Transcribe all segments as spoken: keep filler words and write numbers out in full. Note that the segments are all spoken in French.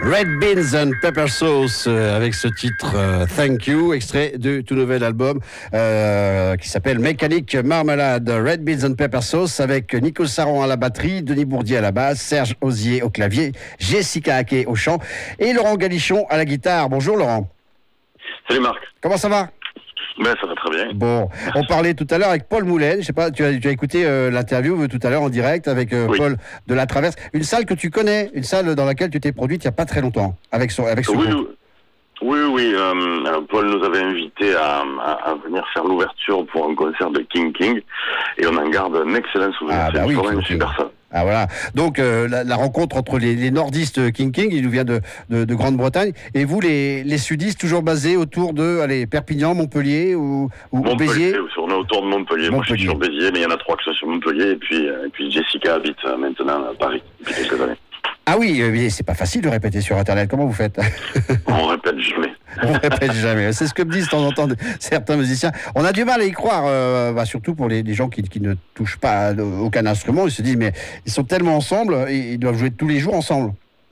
Red Beans and Pepper Sauce euh, avec ce titre euh, Thank You, extrait de tout nouvel album euh, qui s'appelle Mécanique Marmelade. Red Beans and Pepper Sauce avec Nico Saron à la batterie, Denis Bourdier à la basse, Serge Osier au clavier, Jessica Haquet au chant et Laurent Galichon à la guitare. Bonjour Laurent. Salut Marc. Comment ça va? Ben, ça va très bien. Bon, on parlait tout à l'heure avec Paul Moulin. Je sais pas, tu as, tu as écouté euh, l'interview euh, tout à l'heure en direct avec euh, oui. Paul de La Traverse. Une salle que tu connais, une salle dans laquelle tu t'es produite il n'y a pas très longtemps, avec son, avec son oui, groupe. Oui, oui. Euh, Paul nous avait invités à, à, à venir faire l'ouverture pour un concert de King King. Et on en garde un excellent souvenir. Ah, bah c'est oui, une super salle. Ah voilà, donc euh, la, la rencontre entre les, les nordistes King King, il nous vient de, de, de Grande-Bretagne, et vous les, les sudistes toujours basés autour de allez, Perpignan, Montpellier ou, ou Montpellier, Béziers. on est autour de Montpellier. Montpellier. Moi je suis sur Béziers, mais il y en a trois qui sont sur Montpellier, et puis, et puis Jessica habite maintenant à Paris depuis quelques années. Ah oui, euh, c'est pas facile de répéter sur Internet, comment vous faites? On répète jamais. On répète jamais, c'est ce que me disent de temps en temps certains musiciens. On a du mal à y croire, euh, bah, surtout pour les, les gens qui, qui ne touchent pas à aucun instrument. Ils se disent, mais ils sont tellement ensemble, ils doivent jouer tous les jours ensemble.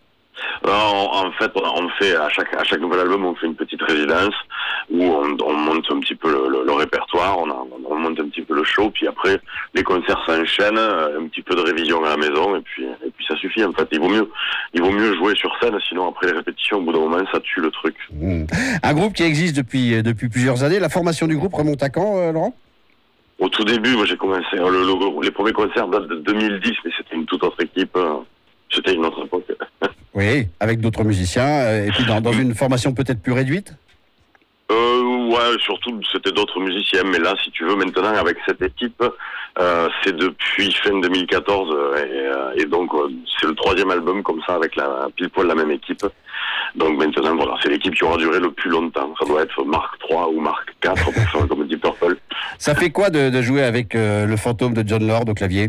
En, en fait, on fait à chaque à chaque nouvel album, on fait une petite résidence où on, on monte un petit peu le, le, le répertoire, on, a, on monte un petit peu le show, puis après les concerts s'enchaînent, un petit peu de révision à la maison, et puis et puis ça suffit. En fait, il vaut mieux il vaut mieux jouer sur scène, sinon après les répétitions, au bout d'un moment, ça tue le truc. Mmh. Un groupe qui existe depuis depuis plusieurs années. La formation du groupe remonte à quand, euh, Laurent? Au tout début, moi j'ai commencé le, le, les premiers concerts datent de deux mille dix, mais c'était une toute autre équipe. C'était une autre époque. Oui, avec d'autres musiciens, et puis dans, dans une formation peut-être plus réduite? Euh, ouais, surtout c'était d'autres musiciens, mais là, si tu veux, maintenant avec cette équipe, euh, c'est depuis fin deux mille quatorze, et, et donc euh, c'est le troisième album comme ça avec la pile poil la même équipe. Donc maintenant, voilà, c'est l'équipe qui aura duré le plus longtemps. Ça doit être Mark trois ou Mark quatre, pour faire comme dit Purple. Ça fait quoi de, de jouer avec euh, le fantôme de John Lord au clavier?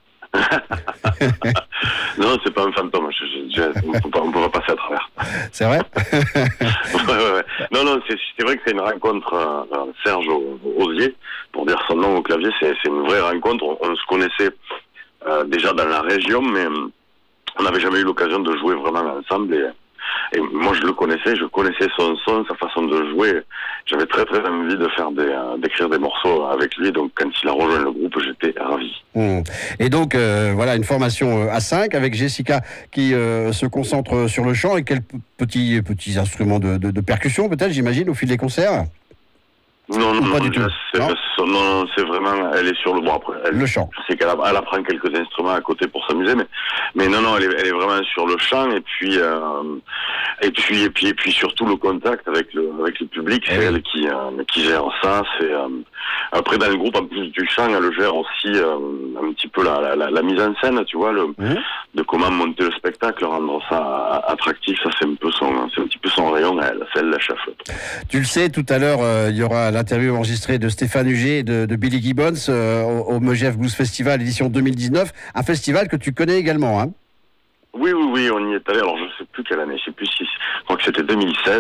Non, c'est pas un fantôme. Je, je, je, on peut pas, on peut pas passer à travers. C'est vrai? ouais, ouais, ouais. Non, non, c'est, c'est vrai que c'est une rencontre. Euh, Serge Osier, pour dire son nom au clavier, c'est, c'est une vraie rencontre. On, on se connaissait euh, déjà dans la région, mais euh, on n'avait jamais eu l'occasion de jouer vraiment ensemble. Et, et moi, je le connaissais, je connaissais son son, sa façon de jouer. J'avais très très envie de faire des, euh, d'écrire des morceaux avec lui. Donc, quand il a rejoint le groupe, j'étais ravi. Mmh. Et donc, euh, voilà, une formation à cinq avec Jessica qui euh, se concentre sur le chant et quelques petits petits instruments de, de, de percussion, peut-être, j'imagine, au fil des concerts. Non, non, pas non, du tout. C'est, Non, non, non, c'est vraiment, elle est sur le bois après. Elle, le chant. Je sais qu'elle a, elle apprend quelques instruments à côté pour s'amuser, mais, mais non, non, elle est, elle est vraiment sur le chant, et puis, euh, et puis, et puis, et puis surtout le contact avec le, avec le public, c'est oui. elle qui, euh, qui gère ça. C'est, euh, après, dans le groupe, en plus du chant, elle gère aussi, euh, un petit peu la, la, la mise en scène, tu vois, le, mmh. de comment monter le spectacle, rendre ça attractif. Ça, c'est un peu son, c'est un petit peu son rayon, elle, c'est elle la chef. Tu le sais, tout à l'heure, euh, il y aura l'interview enregistrée de Stéphane Huget et de, de Billy Gibbons euh, au, au Megève Blues Festival édition deux mille dix-neuf, un festival que tu connais également, hein? Oui, oui, oui, on y est allé. Alors, je sais plus quelle année, je sais plus si, je crois que c'était deux mille seize.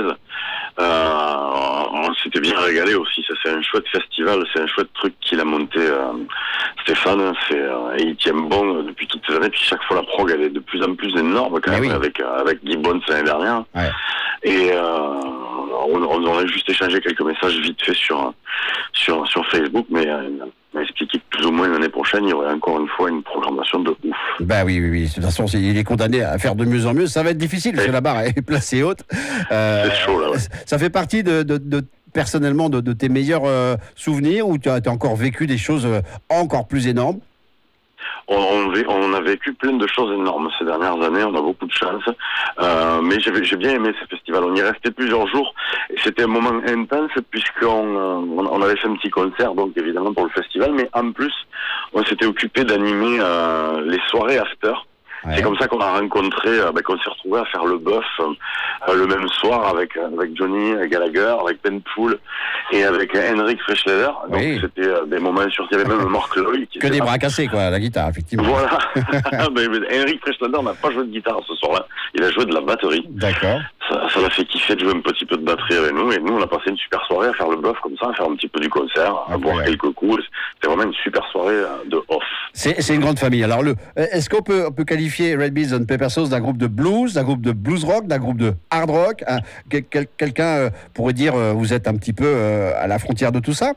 Euh, on s'était bien régalé aussi. Ça, c'est un chouette festival, c'est un chouette truc qu'il a monté, euh, Stéphane. C'est, euh, et il tient bon depuis toutes ces années. Puis chaque fois, la prog, elle est de plus en plus énorme quand même, oui. avec, avec Gibbons l'année dernière. Ouais. Et, euh, on, on aurait juste échangé quelques messages vite fait sur, sur, sur Facebook, mais, euh, m'a expliqué que plus ou moins l'année prochaine, il y aurait encore une fois une programmation de ouf. Bah oui, oui, oui. De toute façon, il est condamné à faire de mieux en mieux. Ça va être difficile, parce que la barre est placée haute. Euh, c'est chaud, là, ouais. Ça fait partie de, de, de personnellement, de, de tes meilleurs euh, souvenirs, ou tu as, as encore vécu des choses euh, encore plus énormes? On, on, on a vécu plein de choses énormes ces dernières années, on a beaucoup de chance, euh, mais j'ai, j'ai bien aimé ce festival. On y restait plusieurs jours et c'était un moment intense puisqu'on on, on avait fait un petit concert, donc évidemment pour le festival, mais en plus on s'était occupé d'animer euh, les soirées after. Ouais. C'est comme ça qu'on a rencontré, euh, bah, qu'on s'est retrouvé à faire le bœuf euh, le même soir avec avec Johnny Gallagher, avec Ben Poole et avec Henrik Frechleder. Donc oui. C'était euh, des moments sur. Il y avait même Mark Lloyd. Qui que des bras cassés, quoi, la guitare, effectivement. Voilà. mais, mais Henrik Frechleder n'a pas joué de guitare ce soir-là. Il a joué de la batterie. D'accord. Ça, ça, ça l'a fait kiffer de jouer un petit peu de batterie avec nous, et nous on a passé une super soirée à faire le bluff comme ça, à faire un petit peu du concert, à ah, boire ouais. quelques coups. C'était vraiment une super soirée de off. C'est, c'est une grande famille. Alors, le, est-ce qu'on peut, on peut qualifier Red Beans and Pepper Sauce d'un groupe de blues, d'un groupe de blues rock, d'un groupe de hard rock, hein, quel, quel, quelqu'un euh, pourrait dire euh, vous êtes un petit peu euh, à la frontière de tout ça?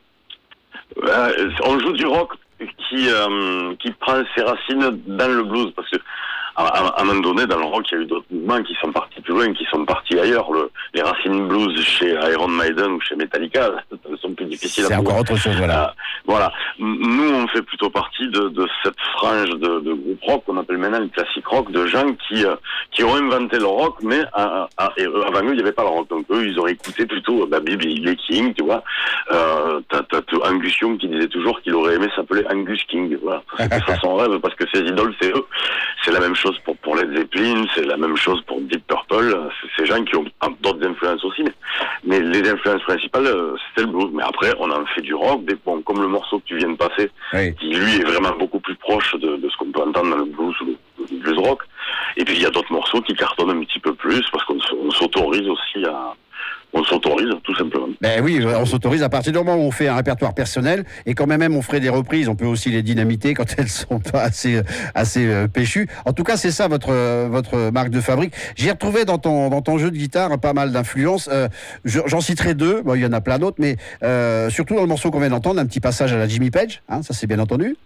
Euh, on joue du rock qui euh, qui prend ses racines dans le blues, parce que à, à un moment donné dans le rock il y a eu d'autres mouvements qui sont partis plus loin, qui sont partis ailleurs. Le, les racines blues chez Iron Maiden ou chez Metallica sont plus difficiles c'est à trouver. encore autre chose, voilà. Euh, voilà, nous on fait plutôt partie de, de cette frange de, de groupe rock qu'on appelle maintenant le classique rock, de gens qui euh, qui ont inventé le rock, mais à, à, et avant eux il n'y avait pas le rock, donc eux ils auraient écouté plutôt bah, B B les King, tu vois. Euh, t'as, t'as Angus Young qui disait toujours qu'il aurait aimé s'appeler Angus King, voilà. C'était ça son rêve, parce que ses idoles c'est eux. C'est la même chose pour pour Led Zeppelin, c'est la même chose pour Deep Purple. C'est ces gens qui ont d'autres influences aussi, mais, mais les influences principales c'était le blues. Mais après on en fait du rock, des, bon, comme le morceau que tu viens de passer, oui. qui lui est vraiment beaucoup plus proche de, de ce qu'on peut entendre dans le blues ou le blues rock. Et puis il y a d'autres morceaux qui cartonnent un petit peu plus, parce qu'on on s'autorise aussi à... On s'autorise, tout simplement. Ben oui, on s'autorise à partir du moment où on fait un répertoire personnel, et quand même, même on ferait des reprises, on peut aussi les dynamiter quand elles sont pas assez, assez euh, péchues. En tout cas, c'est ça votre, votre marque de fabrique. J'ai retrouvé dans ton, dans ton jeu de guitare pas mal d'influences. Euh, j'en citerai deux, bon, il y en a plein d'autres, mais euh, surtout dans le morceau qu'on vient d'entendre, un petit passage à la Jimmy Page, hein, ça c'est bien entendu.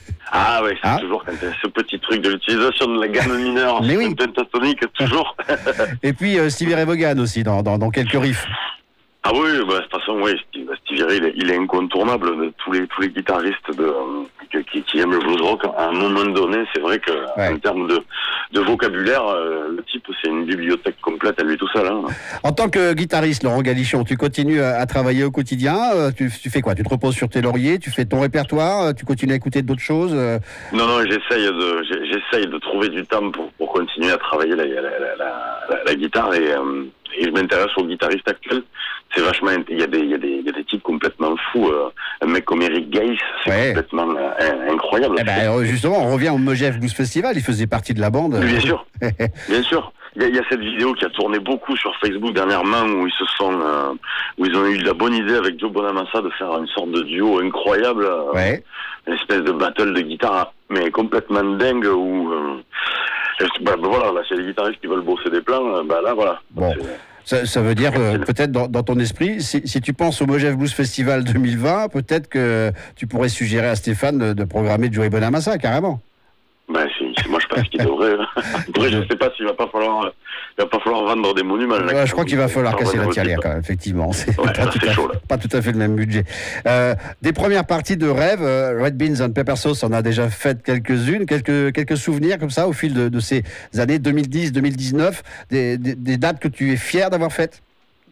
Ah oui, c'est hein toujours quand ce petit truc de l'utilisation de la gamme mineure, mais oui. pentatonique, toujours. Et puis euh, Stevie Ray Vaughan aussi, dans, dans, dans quelques riffs. Ah oui, bah, de toute façon, oui, Stevie, Stevie Ray, il est, il est incontournable de tous les tous les guitaristes de, euh, qui, qui aiment le blues rock. À un moment donné, c'est vrai que ouais. en termes de, de vocabulaire, euh, le type, c'est une bibliothèque complète à lui tout seul. Hein. En tant que guitariste, Laurent Galichon, tu continues à, à travailler au quotidien. Euh, tu, tu fais quoi? Tu te reposes sur tes lauriers? Tu fais ton répertoire? euh, Tu continues à écouter d'autres choses? euh... Non, non, j'essaye de j'essaye de trouver du temps pour pour continuer à travailler la la la, la, la, la guitare, et euh, et je m'intéresse aux guitaristes actuels. C'est vachement, il y a des, il y a des, il y a des types complètement fous. Euh, un mec comme Eric Geiss, c'est ouais. complètement euh, incroyable. Eh ben, justement, on revient au Megève Blues Festival. Il faisait partie de la bande. Bien sûr, bien sûr. Il y, a, il y a cette vidéo qui a tourné beaucoup sur Facebook dernièrement, où ils se sont, euh, où ils ont eu la bonne idée avec Joe Bonamassa de faire une sorte de duo incroyable, euh, ouais. une espèce de battle de guitare, mais complètement dingue, où euh, bah, voilà, là c'est les guitaristes qui veulent bosser des plans, bah là voilà. Bon. Ça, ça veut dire euh, peut-être dans, dans ton esprit, si, si tu penses au Megève Blues Festival deux mille vingt, peut-être que tu pourrais suggérer à Stéphane de, de programmer Joey Bonamassa carrément. Ben, c'est, c'est, moi je pense qu'il devrait. Après, je ne sais pas s'il va pas falloir, il va pas falloir vendre des monuments. Là, ouais, je crois qu'il va falloir casser la tirelire quand même, effectivement. C'est, ouais, pas, là, tout c'est à chaud, fait, pas tout à fait le même budget. Euh, des premières parties de rêve, euh, Red Beans and Pepper Sauce en a déjà fait quelques-unes, quelques, quelques souvenirs comme ça au fil de, de ces années deux mille dix deux mille dix-neuf, des, des, des dates que tu es fier d'avoir faites.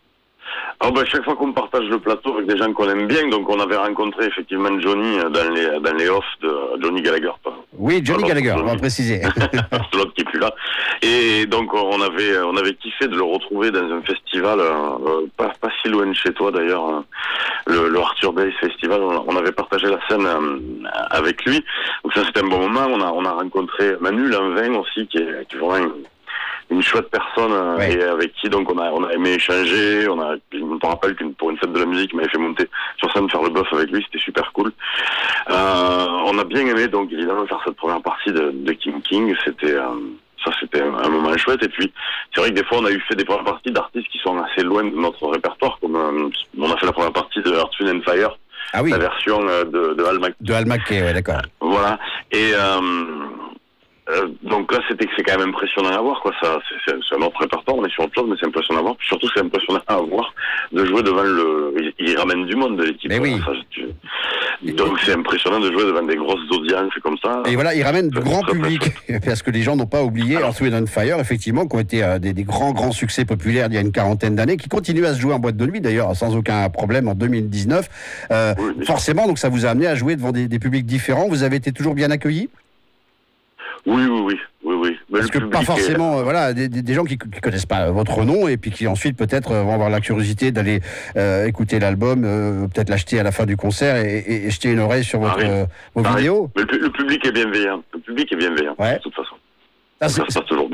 Oh ben, chaque fois qu'on partage le plateau avec des gens qu'on aime bien, donc on avait rencontré effectivement Johnny dans les dans les offs de Johnny Gallagher. Pardon. Oui, Johnny Pardon, Gallagher, Johnny. on va préciser. C'est l'autre qui est plus là. Et donc on avait on avait kiffé de le retrouver dans un festival euh, pas pas si loin de chez toi d'ailleurs, euh, le, le Arthur Days Festival. On avait partagé la scène euh, avec lui. Donc ça c'était un bon moment. On a on a rencontré Manu Lanvin aussi, qui est, qui est vraiment une, une chouette personne, ouais. et avec qui donc on a on a aimé échanger. On a, je me rappelle qu'une pour une fête de la musique, il m'avait fait monter sur scène faire le bœuf avec lui, c'était super cool. Euh, on a bien aimé donc évidemment faire cette première partie de, de King King. C'était euh, ça c'était un, un moment chouette. Et puis c'est vrai que des fois on a eu fait des premières parties d'artistes qui sont assez loin de notre répertoire, comme euh, on a fait la première partie de Earth, Wind and Fire. Ah oui. La version euh, de de Al McKay. De Al McKay, ouais, d'accord. Voilà. Et euh, Euh, donc là, c'était que c'est quand même impressionnant à voir, quoi. Ça, c'est, c'est, c'est un autre répertoire, on est sur autre chose, mais c'est impressionnant à voir. Puis surtout, c'est impressionnant à voir de jouer devant le. Il, il ramène du monde de l'équipe. Mais oui. Ça, tu... Donc c'est impressionnant de jouer devant des grosses audiences comme ça. Et voilà, il ramène du grand public, parce que les gens n'ont pas oublié Earth, Wind and Fire, effectivement, qui ont été euh, des, des grands grands succès populaires il y a une quarantaine d'années, qui continuent à se jouer en boîte de nuit d'ailleurs sans aucun problème en deux mille dix-neuf. Euh, oui, forcément, donc ça vous a amené à jouer devant des, des publics différents. Vous avez été toujours bien accueillis? Oui, oui, oui, oui, oui. Mais parce que pas forcément, est... euh, voilà, des, des gens qui ne connaissent pas votre nom et puis qui ensuite peut-être euh, vont avoir la curiosité d'aller euh, écouter l'album, euh, peut-être l'acheter à la fin du concert et, et, et jeter une oreille sur votre, euh, vos ah, vidéos. Mais le, le public est bienveillant. Le public est bienveillant, ouais. De toute façon. Ah, ça se passe toujours bien.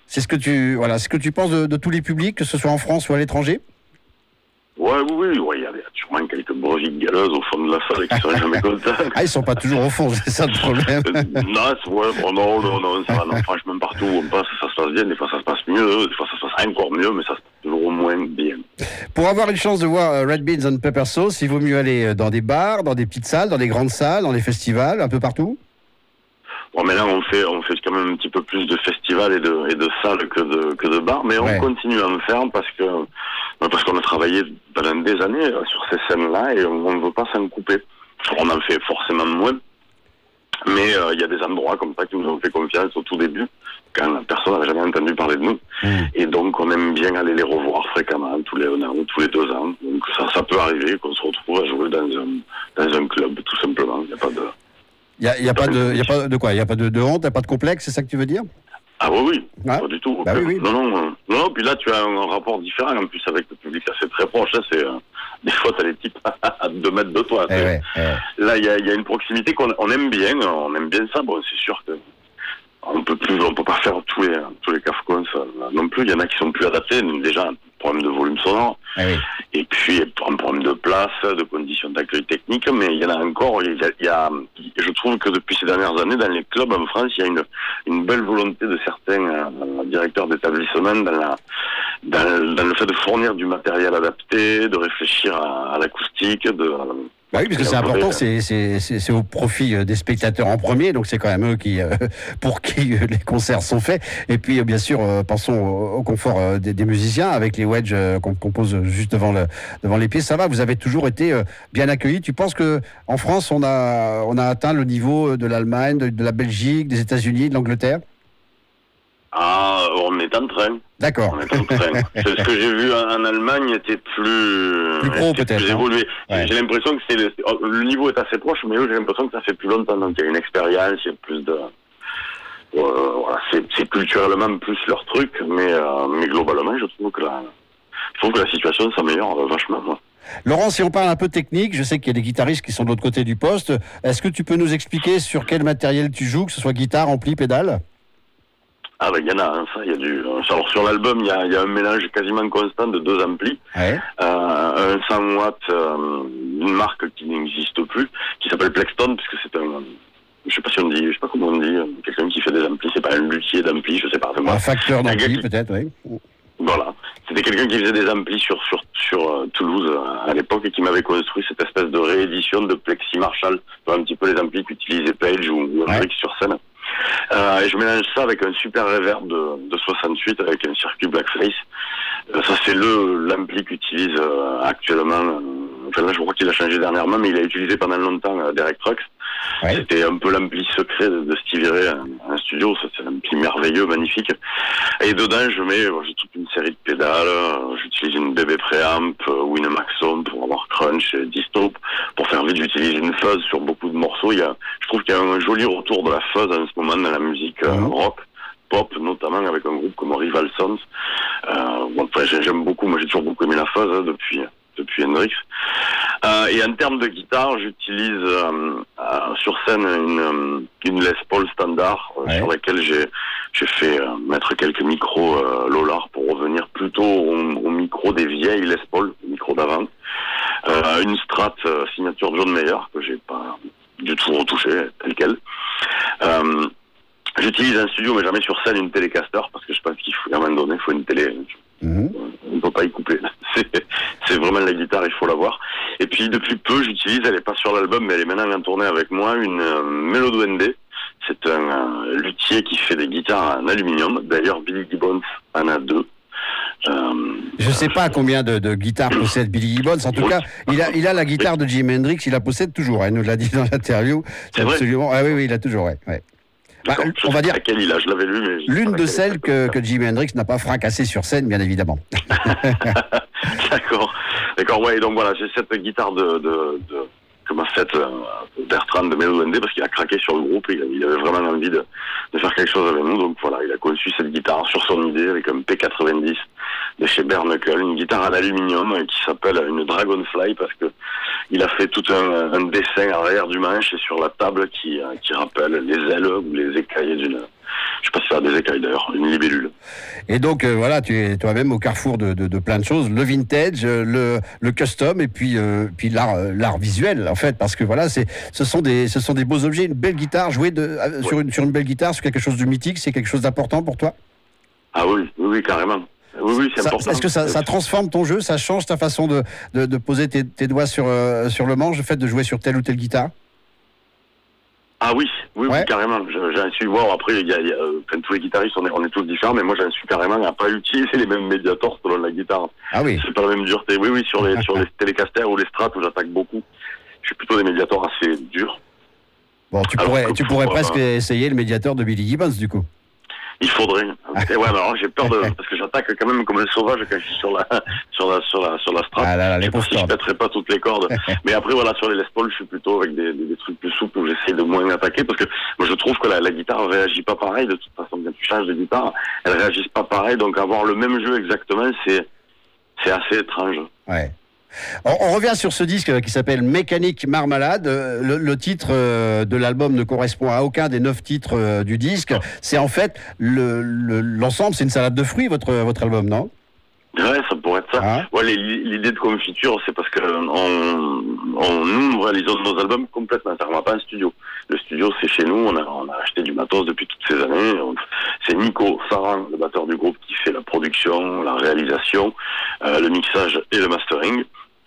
C'est ce que tu, voilà, ce que tu penses de, de tous les publics, que ce soit en France ou à l'étranger? Ouais, oui, oui, ouais, il y a sûrement quelques brevilles galeuses au fond de la salle qui seraient jamais contents. Ah, ils sont pas toujours au fond, c'est ça le problème. non, c'est, ouais, bon, non, non, non, ça va, non, franchement, partout où on passe, ça se passe bien, des fois ça se passe mieux, des fois ça se passe encore mieux, mais ça se passe toujours au moins bien. Pour avoir une chance de voir Red Beans and Pepper Sauce, il vaut mieux aller dans des bars, dans des petites salles, dans des grandes salles, dans des festivals, un peu partout? Bon, mais là, on fait, on fait quand même un petit peu plus de festivals et de, et de salles que de, que de bars, mais ouais. On continue à en faire parce que, parce qu'on a travaillé pendant des années sur ces scènes-là et on ne veut pas s'en couper. On en fait forcément moins, mais il euh, y a des endroits comme ça qui nous ont fait confiance au tout début, quand personne n'avait jamais entendu parler de nous. Mmh. Et donc, on aime bien aller les revoir fréquemment, tous les un an ou tous les deux ans. Donc, ça, ça peut arriver qu'on se retrouve à jouer dans un, dans un club, tout simplement. Il n'y a pas de... Il n'y a, y a, pas de, y a pas de quoi? Il n'y a pas de, de honte, il n'y a pas de complexe, c'est ça que tu veux dire? Ah oui, oui, ah. Pas du tout. Bah oui, oui. Non, non, non, non, puis là tu as un rapport différent en plus avec le public, c'est très proche. Là, c'est, euh, des fois tu as les types à deux mètres de toi. Eh ouais, eh. Là il y a, y a une proximité qu'on on aime bien, on aime bien ça. Bon, c'est sûr que on peut plus, on peut pas faire tous les tous les cafcons non plus. Il y en a qui sont plus adaptés. Déjà un problème de volume sonore, eh oui. Et puis un problème de place, de conditions d'accueil technique. Mais il y en a encore. Il y a, il y a, je trouve que depuis ces dernières années, dans les clubs en France, il y a une une belle volonté de certains euh, directeurs d'établissement dans la dans, dans le fait de fournir du matériel adapté, de réfléchir à, à l'acoustique, de Bah oui, parce que c'est important, c'est, c'est, c'est, c'est au profit des spectateurs en premier, donc c'est quand même eux qui, euh, pour qui les concerts sont faits. Et puis, bien sûr, euh, pensons au, au confort euh, des, des musiciens, avec les wedges euh, qu'on, qu'on pose juste devant, le, devant les pieds. Ça va, vous avez toujours été euh, bien accueillis. Tu penses que en France, on a, on a atteint le niveau de l'Allemagne, de, de la Belgique, des États-Unis, de l'Angleterre? Ah, on est en train. D'accord. On est en train. Ce que j'ai vu en, en Allemagne était plus, plus gros peut-être. Plus évolué. Ouais. J'ai l'impression que c'est le, le niveau est assez proche, mais eux, j'ai l'impression que ça fait plus longtemps. Donc il y a une expérience, il y a plus de, euh, voilà, c'est, c'est culturellement plus leur truc, mais euh, mais globalement, je trouve que la, je trouve que la situation s'améliore vachement. Moi. Laurent, si on parle un peu technique, je sais qu'il y a des guitaristes qui sont de l'autre côté du poste. Est-ce que tu peux nous expliquer sur quel matériel tu joues, que ce soit guitare, ampli, pédale? Ah ben il y en a, hein, ça, il y a du. Alors sur l'album, il y a, y a un mélange quasiment constant de deux amplis, ouais. euh, un cent watts, euh, une marque qui n'existe plus, qui s'appelle Plexton, puisque c'est un, je sais pas si on dit, je sais pas comment on dit, quelqu'un qui fait des amplis, c'est pas un luthier d'amplis, je sais pas. Un facteur d'ampli qui... peut-être, oui. Voilà, c'était quelqu'un qui faisait des amplis sur sur sur euh, Toulouse euh, à l'époque et qui m'avait construit cette espèce de réédition de Plexi Marshall, un petit peu les amplis qu'utilisait Page ou, ou Hendrix ouais. sur scène. Euh, et je mélange ça avec un super reverb de, de soixante-huit avec un circuit Blackface. Euh, ça c'est le l'ampli qu'utilise euh, actuellement. Euh, enfin là je crois qu'il a changé dernièrement, mais il a utilisé pendant longtemps euh, Derek Trucks. Ouais. C'était un peu l'ampli secret de, de Stevie Ray en studio. Ça, c'est un ampli merveilleux, magnifique. Et dedans je mets euh, j'ai toute une série de pédales. Euh, j'utilise une B B Preamp euh, ou une Maxon pour avoir crunch et disto. Pour faire vite, j'utilise une fuzz sur beaucoup de morceaux. Il y a, je trouve qu'il y a un joli retour de la fuzz en ce moment dans la musique euh, mmh. rock, pop, notamment avec un groupe comme Rival Sons. Euh, bon, enfin, j'aime beaucoup, moi j'ai toujours beaucoup aimé la fuzz hein, depuis depuis Hendrix. Euh, et en termes de guitare, j'utilise euh, euh, sur scène une, une Les Paul standard euh, ouais. sur laquelle j'ai j'ai fait euh, mettre quelques micros euh, Lolar pour revenir plutôt au, au micro des vieilles Les Paul, micro d'avant. Euh, une Strat euh, signature John Mayer que j'ai pas du tout retouché telle quelle. Euh, j'utilise un studio mais jamais sur scène une Telecaster parce que je pense qu'il faut à un moment donné il faut une télé. Mm-hmm. On ne peut pas y couper. C'est, c'est vraiment la guitare, il faut l'avoir. Et puis depuis peu, j'utilise, elle n'est pas sur l'album, mais elle est maintenant en tournée avec moi, une euh, Melodo N D. C'est un euh, luthier qui fait des guitares en aluminium. D'ailleurs, Billy Gibbons en a deux. Euh, je ne sais pas combien de, de guitares possède Billy Gibbons. En tout oui. cas, il a, il a la guitare de Jimi Hendrix, il la possède toujours. Hein, il nous l'a dit dans l'interview. C'est, c'est absolument. Ah oui, oui, il l'a toujours, ouais. ouais. Bah, on va dire quel il a, je l'avais lu, mais l'une de celles que, que Jimi Hendrix n'a pas fracassé sur scène, bien évidemment. D'accord, d'accord, ouais. Donc voilà, j'ai cette guitare de, de, de comment cette euh, Bertrand de Melodo N D parce qu'il a craqué sur le groupe et il avait vraiment envie de, de faire quelque chose avec nous. Donc voilà, il a conçu cette guitare sur son idée avec un P quatre-vingt-dix de chez Bare Knuckle, une guitare en aluminium qui s'appelle une Dragonfly parce que il a fait tout un, un dessin à l'arrière du manche et sur la table qui, qui rappelle les ailes ou les écailles d'une, je sais pas si ça, des écailles d'ailleurs, une libellule. Et donc euh, voilà, tu es toi-même au carrefour de, de, de plein de choses, le vintage, euh, le, le custom et puis, euh, puis l'art, euh, l'art visuel en fait, parce que voilà, c'est, ce, sont des, ce sont des beaux objets, une belle guitare, jouer de, euh, ouais. sur, une, sur une belle guitare, sur quelque chose de mythique, c'est quelque chose d'important pour toi? Ah oui, oui, oui, carrément. Oui, oui, c'est ça, important. Est-ce que ça, ça transforme ton jeu, ça change ta façon de, de, de poser tes, tes doigts sur, euh, sur le manche, le fait de jouer sur telle ou telle guitare? Ah oui, oui, ouais. oui, carrément. J'en suis voir. Après, il y a, il y a enfin, tous les guitaristes, on est, on est tous différents, mais moi, j'en suis carrément à pas utiliser les mêmes médiators selon la guitare. Ah oui. C'est pas la même dureté. Oui, oui, sur les, sur les Telecaster ou les Strat où j'attaque beaucoup, je suis plutôt des médiators assez durs. Bon, tu Alors pourrais, tu pourrais pour, presque euh, essayer le médiateur de Billy Gibbons, du coup. Il faudrait. Et ouais, alors j'ai peur de parce que j'attaque quand même comme un sauvage quand je suis sur la sur la sur la sur la Strat. Ah là là, les je sais pas si je pèterai pas toutes les cordes. Mais après voilà, sur les Les Paul, je suis plutôt avec des, des, des trucs plus souples où j'essaie de moins attaquer parce que moi je trouve que la, la guitare réagit pas pareil. De toute façon, quand tu changes de guitare, elle réagit pas pareil. Donc avoir le même jeu exactement, c'est c'est assez étrange. Ouais. On, on revient sur ce disque qui s'appelle Mécanique Marmalade. Le, le titre euh, de l'album ne correspond à aucun des neuf titres euh, du disque. C'est en fait le, le, l'ensemble, c'est une salade de fruits, votre, votre album, non? Ouais, ça pourrait être ça. Ah. Ouais, les, l'idée de confiture, c'est parce que on, on, nous, nous réalisons nos albums complètement. On n'a pas un studio. Le studio, c'est chez nous. On a, on a acheté du matos depuis toutes ces années. On, c'est Nico Saran, le batteur du groupe, qui fait la production, la réalisation, euh, le mixage et le mastering.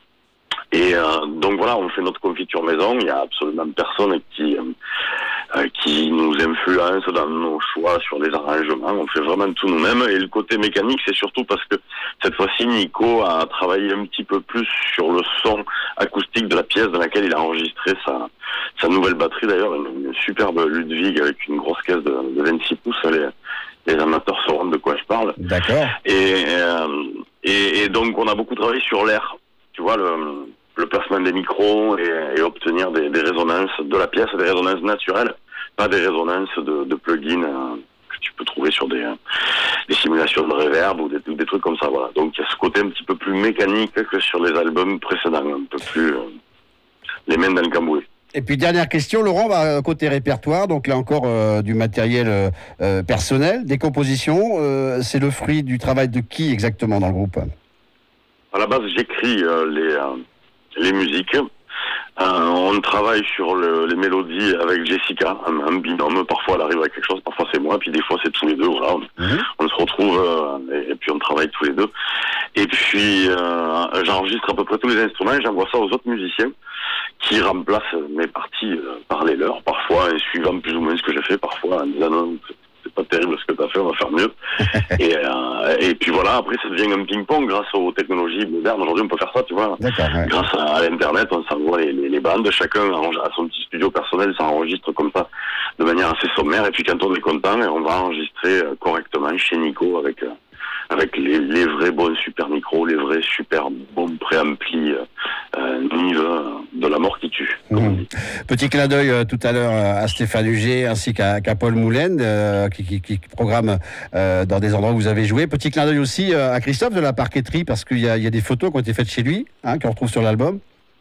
Et euh, donc voilà, on fait notre confiture maison. Il n'y a absolument personne qui euh, qui nous influence dans nos choix sur les arrangements. On fait vraiment tout nous-mêmes. Et le côté mécanique, c'est surtout parce que cette fois-ci, Nico a travaillé un petit peu plus sur le son acoustique de la pièce dans laquelle il a enregistré sa sa nouvelle batterie. D'ailleurs, une, une superbe Ludwig avec une grosse caisse de, de vingt-six pouces. Les, les amateurs sauront de quoi je parle. D'accord. Et, euh, et, et donc, on a beaucoup travaillé sur l'air. Tu vois, le, le placement des micros et, et obtenir des, des résonances de la pièce, des résonances naturelles, pas des résonances de, de plugins euh, que tu peux trouver sur des, euh, des simulations de reverb ou des, des trucs comme ça. Voilà. Donc il y a ce côté un petit peu plus mécanique que sur les albums précédents, un peu plus euh, les mains dans le cambouis. Et puis dernière question, Laurent, bah, côté répertoire, donc là encore euh, du matériel euh, euh, personnel, des compositions, euh, c'est le fruit du travail de qui exactement dans le groupe? À la base, j'écris euh, les, euh, les musiques. Euh, on travaille sur le, les mélodies avec Jessica, un, un binôme. Parfois, elle arrive avec quelque chose, parfois c'est moi, puis des fois c'est tous les deux. Voilà, on, mmh. on se retrouve euh, et, et puis on travaille tous les deux. Et puis, euh, j'enregistre à peu près tous les instruments, j'envoie ça aux autres musiciens qui remplacent mes parties euh, par les leurs, parfois, et suivant plus ou moins ce que j'ai fait, parfois en disant non, c'est pas terrible ce que tu as fait, on va faire mieux. et, euh, et puis voilà, après ça devient un ping-pong grâce aux technologies modernes. Aujourd'hui on peut faire ça, tu vois. Ouais. Grâce à, à l'internet, on s'envoie les, les, les bandes, chacun à son petit studio personnel s'enregistre comme ça de manière assez sommaire, et puis quand on est content, on va enregistrer correctement chez Nico avec euh, avec les, les vrais bons super micros, les vrais super bons préamplis euh, Nive de la mort qui tue. Mmh. Petit clin d'œil euh, tout à l'heure euh, à Stéphane Huget ainsi qu'à, qu'à Paul Moulin euh, qui, qui, qui programme euh, dans des endroits où vous avez joué. Petit clin d'œil aussi euh, à Christophe de la Parqueterie parce qu'il y a, il y a des photos qui ont été faites chez lui, hein, qu'on retrouve sur l'album.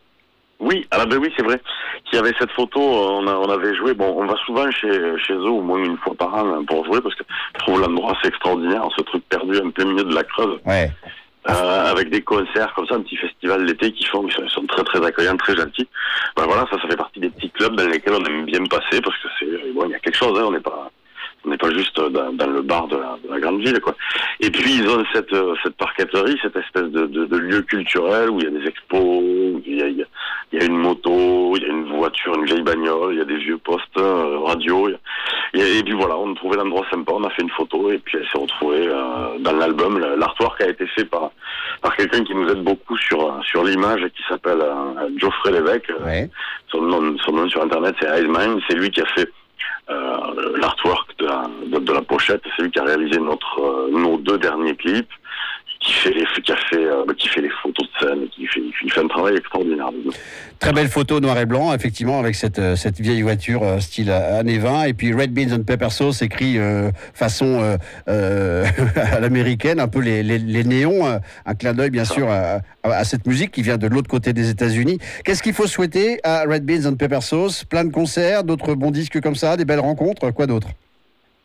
Oui, ah ben oui, c'est vrai. Qu'il y avait cette photo, on, a, on avait joué. Bon, on va souvent chez chez eux au moins une fois par an pour jouer parce que je trouve l'endroit assez extraordinaire, ce truc perdu en plein milieu de la Creuse. Ouais. Euh, avec des concerts comme ça, un petit festival l'été qui font, ils sont très très accueillants, très gentils. Ben voilà, ça, ça fait partie des petits clubs dans lesquels on aime bien passer parce que c'est bon, il y a quelque chose. Hein, on n'est pas on n'est pas juste dans, dans le bar de la, de la grande ville, quoi. Et puis ils ont cette cette parqueterie, cette espèce de, de, de lieu culturel où il y a des expos, où il y a, il y a, il y a une moto, il y a une voiture, une vieille bagnole, il y a des vieux postes euh, radio. Il y a, et puis voilà, on a trouvé l'endroit sympa, on a fait une photo et puis elle s'est retrouvée euh, dans l'album. L'artwork a été fait par par quelqu'un qui nous aide beaucoup sur sur l'image, qui s'appelle euh, Geoffrey Lévesque. Ouais. Son nom son nom sur internet c'est Iceman. C'est lui qui a fait Euh, l'artwork de la, de, de la pochette, c'est lui qui a réalisé notre euh, nos deux derniers clips, qui fait les qui a fait euh, qui fait les photos de scène, qui fait il fait un travail extraordinaire. Très belle photo noir et blanc, effectivement, avec cette cette vieille voiture euh, style années vingt, et puis Red Beans and Pepper Sauce écrit euh, façon euh, euh, à l'américaine, un peu les les, les néons, euh, un clin d'œil bien sûr à, à cette musique qui vient de l'autre côté des États-Unis. Qu'est-ce qu'il faut souhaiter à Red Beans and Pepper Sauce? Plein de concerts, d'autres bons disques comme ça, des belles rencontres, quoi d'autre?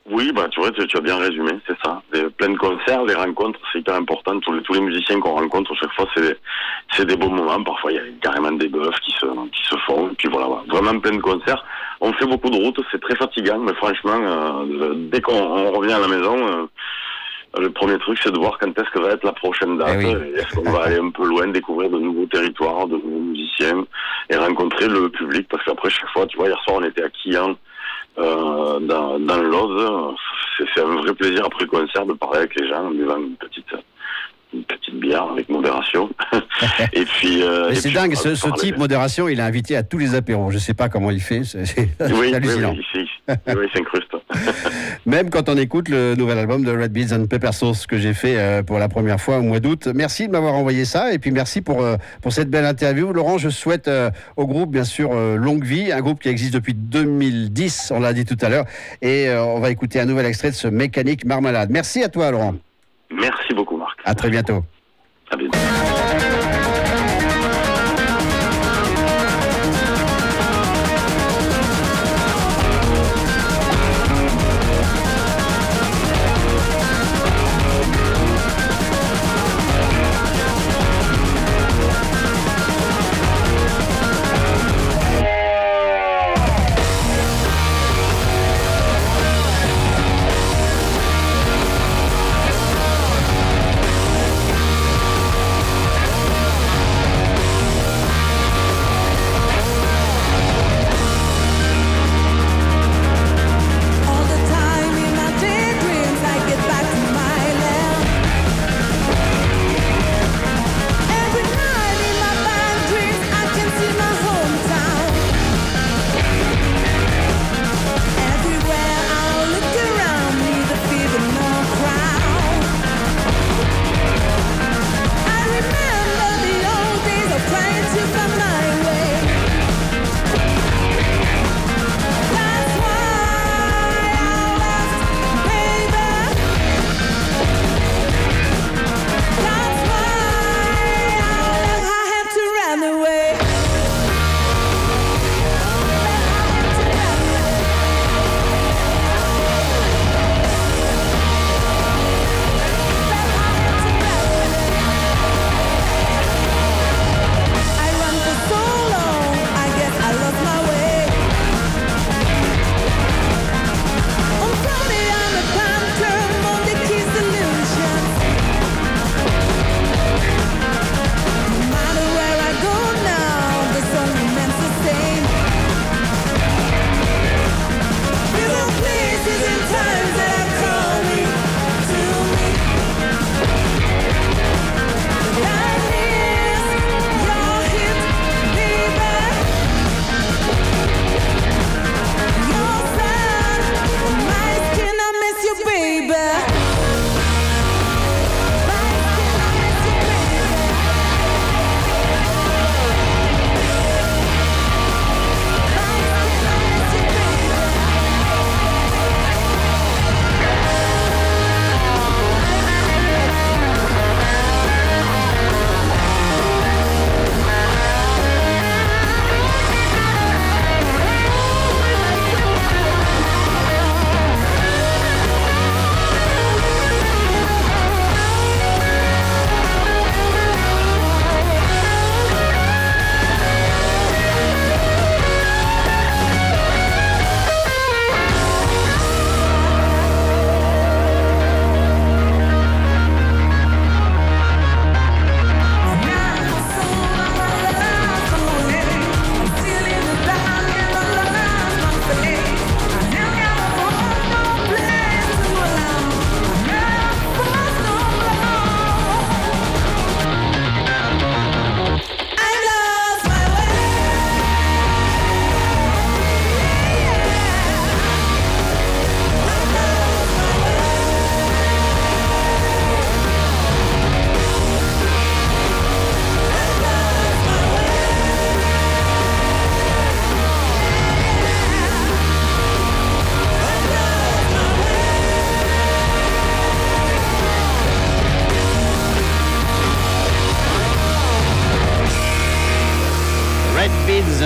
Oui, bah tu vois, tu, tu as bien résumé, c'est ça. Des, plein de concerts, les rencontres, c'est hyper important. Tous les tous les musiciens qu'on rencontre, chaque fois, c'est des, c'est des beaux moments. Parfois, il y a carrément des bœufs qui se qui se font. Et puis voilà, voilà, vraiment plein de concerts. On fait beaucoup de routes, c'est très fatigant, mais franchement, euh, dès qu'on on revient à la maison, euh, le premier truc, c'est de voir quand est-ce que va être la prochaine date. Eh oui. Est-ce qu'on va aller un peu loin, découvrir de nouveaux territoires, de nouveaux musiciens, et rencontrer le public. Parce qu'après, chaque fois, tu vois, hier soir, on était à Quillan. Euh, dans, dans l'Aude, c'est, c'est un vrai plaisir après le concert de parler avec les gens en buvant une petite, une petite bière avec modération. et puis, euh, Mais et c'est puis, dingue, ce, ce parler. type modération, il est invité à tous les apéros. Je sais pas comment il fait, c'est, c'est Oui, hallucinant. oui, oui, ici, oui, il s'incruste. Même quand on écoute le nouvel album de Red Beans and Pepper Sauce que j'ai fait euh, pour la première fois au mois d'août. Merci de m'avoir envoyé ça et puis merci pour, euh, pour cette belle interview. Laurent, je souhaite euh, au groupe, bien sûr, euh, longue vie, un groupe qui existe depuis deux mille dix, on l'a dit tout à l'heure. Et euh, on va écouter un nouvel extrait de ce Mécanique Marmalade. Merci à toi, Laurent. Merci beaucoup, Marc. À très bientôt. À bientôt.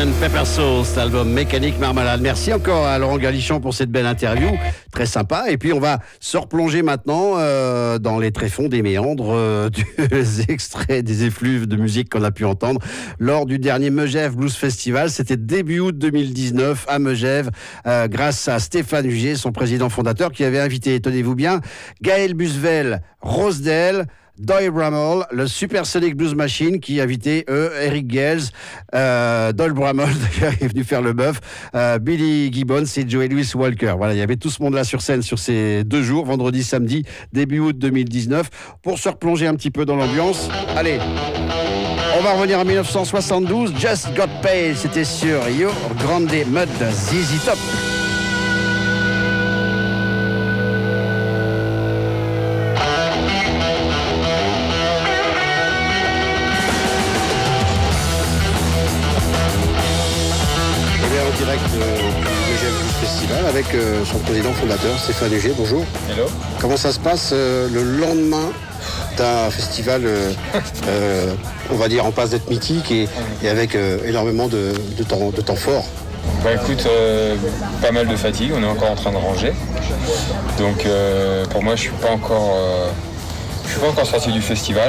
and Pepper Sauce, l'album Mécanique Marmalade. Merci encore à Laurent Galichon pour cette belle interview, très sympa. Et puis on va se replonger maintenant euh, dans les tréfonds des méandres euh, des extraits, des effluves de musique qu'on a pu entendre lors du dernier Megève Blues Festival. C'était début août deux mille dix-neuf à Megève, euh, grâce à Stéphane Huget, son président fondateur, qui avait invité, tenez-vous bien, Gaël Busvel, Rosedale, Doyle Bramall, le Supersonic Blues Machine, qui invitait eux, Eric Gales, euh, Doyle Bramall est venu faire le bœuf, euh, Billy Gibbons et Joey Louis Walker. Voilà, il y avait tout ce monde là sur scène sur ces deux jours, vendredi, samedi, début août deux mille dix-neuf. Pour se replonger un petit peu dans l'ambiance, allez, on va revenir en dix-neuf cent soixante-douze. Just Got Paid, c'était sur Your Grande Mud Z Z Top. Direct euh, du Megève Blues Festival avec euh, son président fondateur Stéphane Huget. Bonjour. Hello. Comment ça se passe euh, le lendemain d'un festival, euh, euh, on va dire en passe d'être mythique et, et avec euh, énormément de, de, temps, de temps fort? Bah écoute, euh, pas mal de fatigue, on est encore en train de ranger. Donc euh, pour moi je suis pas encore euh, je suis pas encore sorti du festival.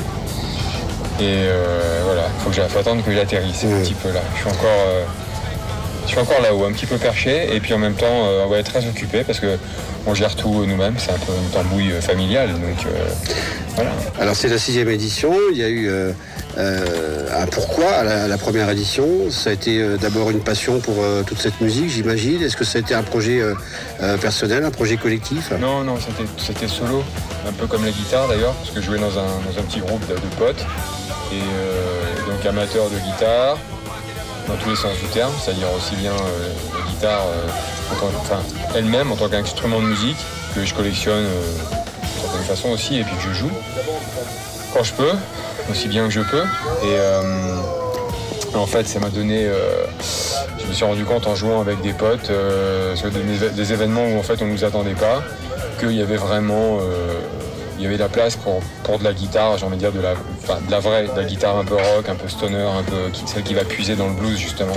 Et euh, voilà, faut que faut attendre que j'atterrisse mmh. un petit peu là. Je suis encore euh, Je suis encore là-haut, un petit peu perché, et puis en même temps, euh, ouais, très occupé parce qu'on gère tout nous-mêmes, c'est un peu une tambouille familiale, donc euh, voilà. Alors c'est la sixième édition, il y a eu euh, euh, un pourquoi à la, à la première édition. Ça a été euh, d'abord une passion pour euh, toute cette musique, j'imagine. Est-ce que ça a été un projet euh, euh, personnel, un projet collectif? Non, non, c'était, c'était solo, un peu comme la guitare d'ailleurs, parce que je jouais dans un, dans un petit groupe de, de potes, et euh, donc amateur de guitare, dans tous les sens du terme, c'est-à-dire aussi bien euh, la guitare euh, en tant, enfin, elle-même en tant qu'instrument de musique, que je collectionne euh, de certaine façon aussi, et puis que je joue quand je peux, aussi bien que je peux. Et euh, en fait, ça m'a donné, euh, je me suis rendu compte en jouant avec des potes, euh, sur des, des événements où en fait on ne nous attendait pas, qu'il y avait vraiment... Euh, il y avait la place pour, pour de la guitare, j'ai envie de dire de la, enfin, de la vraie, de la guitare un peu rock, un peu stoner, un peu, celle qui va puiser dans le blues justement.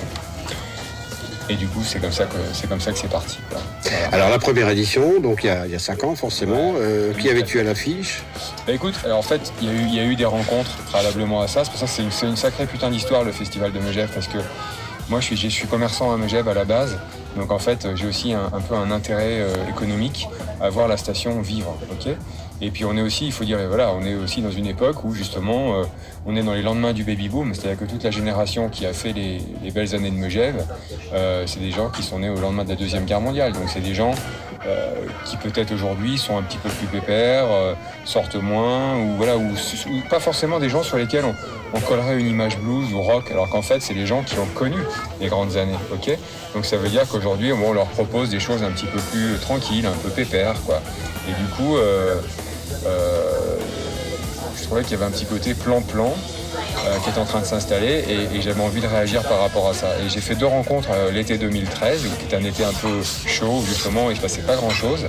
Et du coup, c'est comme ça que c'est comme ça que c'est parti. Voilà. Alors la première édition, donc il y a, il y a cinq ans forcément, ouais. euh, qui avais-tu à l'affiche? Bah écoute, alors en fait, il y a eu, il y a eu des rencontres préalablement à ça. C'est pour ça que c'est une, c'est une sacrée putain d'histoire le festival de Megève, parce que moi je suis, je suis commerçant à Megève à la base. Donc en fait, j'ai aussi un, un peu un intérêt euh, économique à voir la station vivre, ok. Et puis on est aussi, il faut dire, voilà, on est aussi dans une époque où justement, euh, on est dans les lendemains du baby boom, c'est-à-dire que toute la génération qui a fait les, les belles années de Megève, euh, c'est des gens qui sont nés au lendemain de la Deuxième Guerre mondiale. Donc c'est des gens euh, qui peut-être aujourd'hui sont un petit peu plus pépères, euh, sortent moins, ou voilà, ou, ou pas forcément des gens sur lesquels on, on collerait une image blues ou rock, alors qu'en fait c'est des gens qui ont connu les grandes années, ok. Donc ça veut dire qu'aujourd'hui bon, on leur propose des choses un petit peu plus tranquilles, un peu pépères, quoi. Et du coup, euh, euh, je trouvais qu'il y avait un petit côté plan-plan euh, qui est en train de s'installer, et, et j'avais envie de réagir par rapport à ça. Et j'ai fait deux rencontres euh, l'été deux mille treize, qui était un été un peu chaud justement, et il ne se passait pas grand-chose.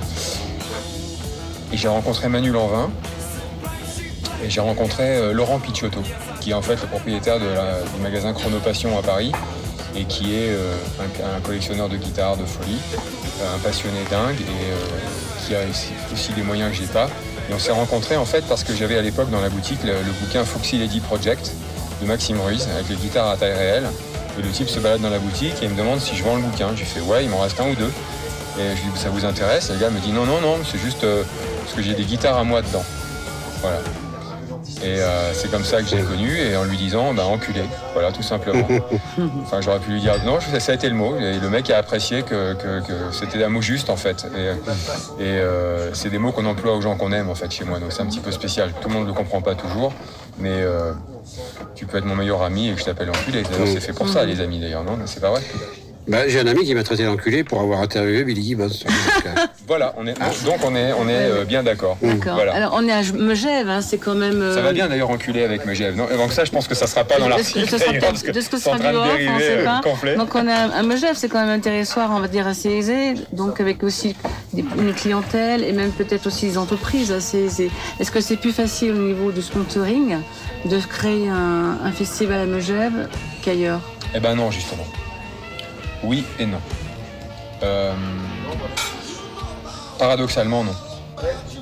Et j'ai rencontré Manu Lanvin, et j'ai rencontré euh, Laurent Picciotto, qui est en fait le propriétaire de la, du magasin Chronopassion à Paris, et qui est euh, un, un collectionneur de guitares de folie, un passionné dingue, et euh, qui a aussi des moyens que j'ai pas. Et on s'est rencontrés en fait parce que j'avais à l'époque dans la boutique le, le bouquin Foxy Lady Project de Maxime Ruiz avec les guitares à taille réelle. Et le type se balade dans la boutique et il me demande si je vends le bouquin. J'ai fait ouais, il m'en reste un ou deux. Et je lui dis ça vous intéresse? Et le gars me dit non, non, non, c'est juste euh, parce que j'ai des guitares à moi dedans. Voilà. Et euh, c'est comme ça que j'ai connu, et en lui disant bah enculé, voilà, tout simplement. Enfin, j'aurais pu lui dire non, ça a été le mot, et le mec a apprécié que, que, que c'était un mot juste en fait. Et, et euh, c'est des mots qu'on emploie aux gens qu'on aime en fait chez moi, donc c'est un petit peu spécial. Tout le monde ne le comprend pas toujours, mais euh, tu peux être mon meilleur ami et que je t'appelle enculé. D'ailleurs, c'est fait pour ça, les amis d'ailleurs, non? C'est pas vrai? Bah, j'ai un ami qui m'a traité d'enculé pour avoir interviewé Billy Gibbons. Voilà, on est, ah. donc on est, on est euh, bien d'accord. D'accord. Voilà. Alors on est à Megève, hein, c'est quand même. Euh... Ça va bien d'ailleurs enculé avec Megève. Non, donc ça, je pense que ça sera pas dans l'article. Ce sera peut-être de ce que sera du off, on sait pas. Complet. Donc on est à Megève, c'est quand même un territoire, on va dire assez aisé, donc avec aussi des, une clientèle et même peut-être aussi des entreprises assez aisées. Est-ce que c'est plus facile au niveau du sponsoring de créer un, un festival à Megève qu'ailleurs? Eh ben non, justement. Oui et non. Euh, paradoxalement, non. Pourquoi ?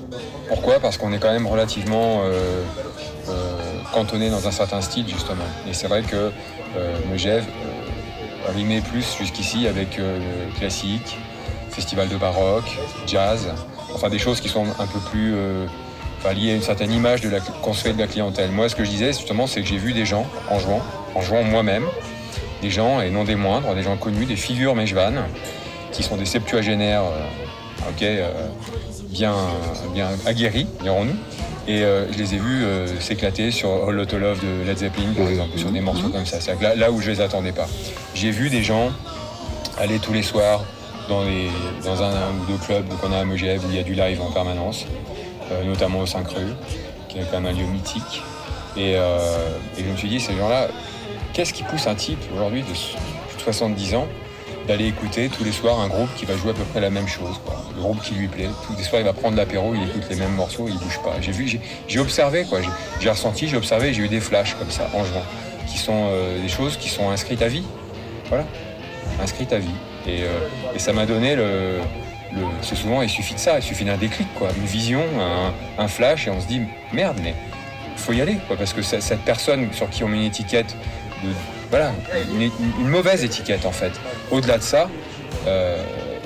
Parce qu'on est quand même relativement euh, euh, cantonné dans un certain style, justement. Et c'est vrai que euh, Megève euh, rimait plus jusqu'ici avec euh, classique, festival de baroque, jazz, enfin des choses qui sont un peu plus euh, enfin, liées à une certaine image de la, qu'on se fait de la clientèle. Moi, ce que je disais, justement, c'est que j'ai vu des gens, en jouant, en jouant moi-même, des gens, et non des moindres, des gens connus, des figures mejvanes, qui sont des septuagénaires, euh, ok, euh, bien, bien aguerris, dirons-nous. Et euh, je les ai vus euh, s'éclater sur All Lotta Love de Led Zeppelin, par exemple, sur des morceaux comme ça. C'est là, là où je les attendais pas. J'ai vu des gens aller tous les soirs dans, les, dans un, un ou deux clubs qu'on a à Megève où il y a du live en permanence, euh, notamment au Saint-Creux, qui est quand même un lieu mythique. Et, euh, et je me suis dit, ces gens-là, qu'est-ce qui pousse un type aujourd'hui de soixante-dix ans d'aller écouter tous les soirs un groupe qui va jouer à peu près la même chose, quoi. Le groupe qui lui plaît. Tous les soirs, il va prendre l'apéro, il écoute les mêmes morceaux, il bouge pas. J'ai vu, j'ai, j'ai observé, quoi. J'ai, j'ai ressenti, j'ai observé, j'ai eu des flashs comme ça en jouant, qui sont euh, des choses qui sont inscrites à vie. Voilà, inscrites à vie. Et, euh, et ça m'a donné le, le. C'est souvent, il suffit de ça, il suffit d'un déclic, quoi, une vision, un, un flash, et on se dit merde, mais il faut y aller, quoi, parce que c- cette personne sur qui on met une étiquette de Voilà, une, une mauvaise étiquette en fait. Au-delà de ça, euh,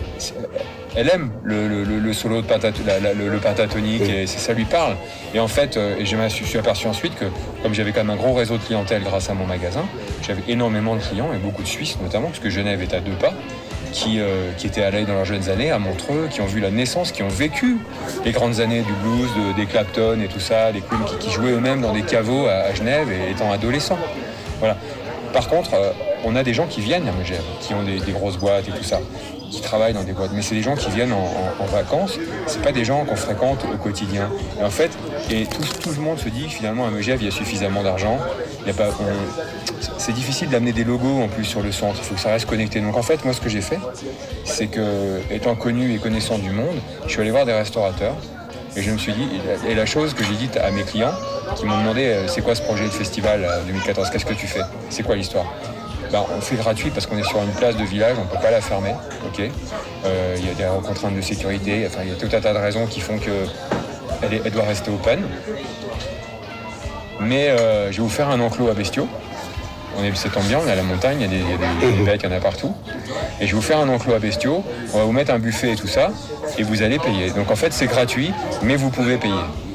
elle aime le, le, le solo de pentat- la, la, le, le pentatonique et ça lui parle. Et en fait, euh, et je me suis aperçu ensuite que comme j'avais quand même un gros réseau de clientèle grâce à mon magasin, j'avais énormément de clients et beaucoup de Suisses notamment, parce que Genève est à deux pas, qui, euh, qui étaient allés dans leurs jeunes années à Montreux, qui ont vu la naissance, qui ont vécu les grandes années du blues, de, des Clapton et tout ça, des Queen qui, qui jouaient eux-mêmes dans des caveaux à, à Genève et étant adolescents. Voilà. Par contre, euh, on a des gens qui viennent à Megève, qui ont des, des grosses boîtes et tout ça, qui travaillent dans des boîtes. Mais c'est des gens qui viennent en, en, en vacances, c'est pas des gens qu'on fréquente au quotidien. Et en fait, et tout, tout le monde se dit finalement à Megève, il y a suffisamment d'argent. Il y a pas, on, c'est difficile d'amener des logos en plus sur le centre, il faut que ça reste connecté. Donc en fait, moi ce que j'ai fait, c'est que, étant connu et connaissant du monde, je suis allé voir des restaurateurs. Et je me suis dit, et la chose que j'ai dite à mes clients, qui m'ont demandé c'est quoi ce projet de festival deux mille quatorze, qu'est-ce que tu fais, c'est quoi l'histoire? Ben, on fait gratuit parce qu'on est sur une place de village, on ne peut pas la fermer, ok. Euh, il y a des contraintes de sécurité, enfin il y a tout un tas de raisons qui font qu'elle est, elle doit rester open. Mais euh, je vais vous faire un enclos à bestiaux. On est, ça tombe bien, on est à la montagne, il y a des, il y a des, des becs, il y en a partout. Et je vais vous faire un enclos à bestiaux, on va vous mettre un buffet et tout ça, et vous allez payer. Donc en fait c'est gratuit, mais vous pouvez payer.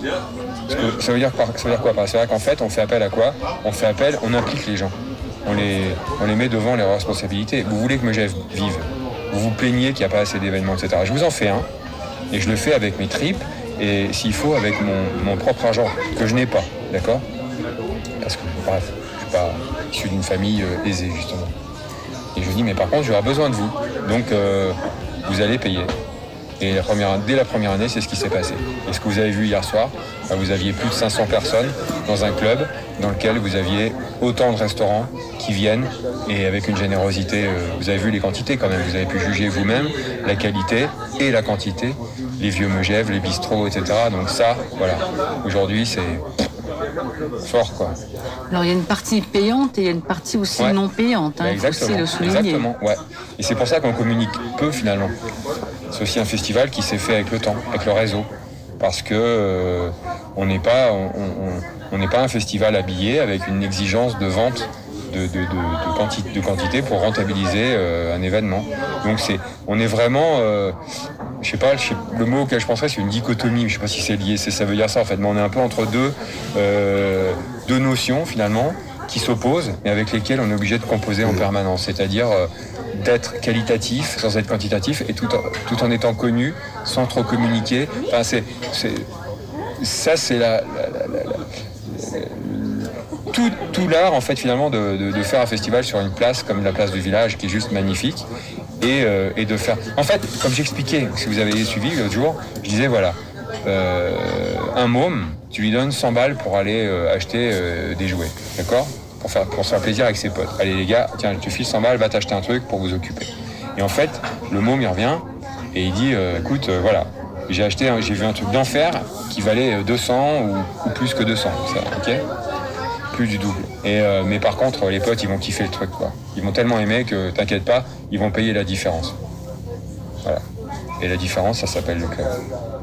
Ça veut dire, ça veut dire quoi? Ça veut dire qu'en fait on fait appel à quoi? On fait appel, on implique les gens. On les, on les met devant leurs responsabilités. Vous voulez que Megève vive, vous vous plaignez qu'il n'y a pas assez d'événements, et cetera. Je vous en fais un, et je le fais avec mes tripes, et s'il faut avec mon, mon propre argent, que je n'ai pas, d'accord? Parce que, bref, je ne suis pas issu d'une famille euh, aisée, justement. Et je dis, mais par contre, j'aurai besoin de vous, donc euh, vous allez payer. Et la première, dès la première année, c'est ce qui s'est passé. Et ce que vous avez vu hier soir, bah, vous aviez plus de cinq cents personnes dans un club dans lequel vous aviez autant de restaurants qui viennent et avec une générosité. Euh, vous avez vu les quantités quand même, vous avez pu juger vous-même la qualité et la quantité, les vieux Megève, les bistrots, et cetera. Donc ça, voilà, aujourd'hui c'est fort quoi. Alors il y a une partie payante et il y a une partie aussi ouais. non payante, hein, bah, il faut aussi le souligner. Exactement, ouais. Et c'est pour ça qu'on communique peu finalement. C'est aussi un festival qui s'est fait avec le temps, avec le réseau. Parce que euh, on n'est pas, on, on, on n'est pas un festival habillé avec une exigence de vente de, de, de, de, quanti, de quantité pour rentabiliser euh, un événement. Donc c'est, on est vraiment, euh, je sais pas, je sais, le mot auquel je penserais c'est une dichotomie. Je sais pas si c'est lié, c'est, ça veut dire ça en fait. Mais on est un peu entre deux, euh, deux notions finalement qui s'opposent, mais avec lesquelles on est obligé de composer en permanence. C'est-à-dire euh, d'être qualitatif sans être quantitatif et tout en, tout en étant connu sans trop communiquer. Enfin, c'est, c'est, ça, c'est la, la, la, la, la, la tout, tout l'art en fait finalement de, de, de faire un festival sur une place comme la place du village qui est juste magnifique et, euh, et de faire. En fait, comme j'expliquais, si vous avez suivi l'autre jour, je disais voilà, euh, un môme, tu lui donnes cent balles pour aller euh, acheter euh, des jouets, d'accord ? Pour faire, pour se faire plaisir avec ses potes. Allez les gars, tiens, tu files cent balles, va t'acheter un truc pour vous occuper. Et en fait, le môme il revient et il dit, euh, écoute, euh, voilà, j'ai acheté, un, j'ai vu un truc d'enfer qui valait deux cents ou, ou plus que deux cents, ça, ok ? plus du double. Et, euh, mais par contre, les potes, ils vont kiffer le truc, quoi. Ils vont tellement aimer que, t'inquiète pas, ils vont payer la différence. Voilà. Et la différence, ça s'appelle le club.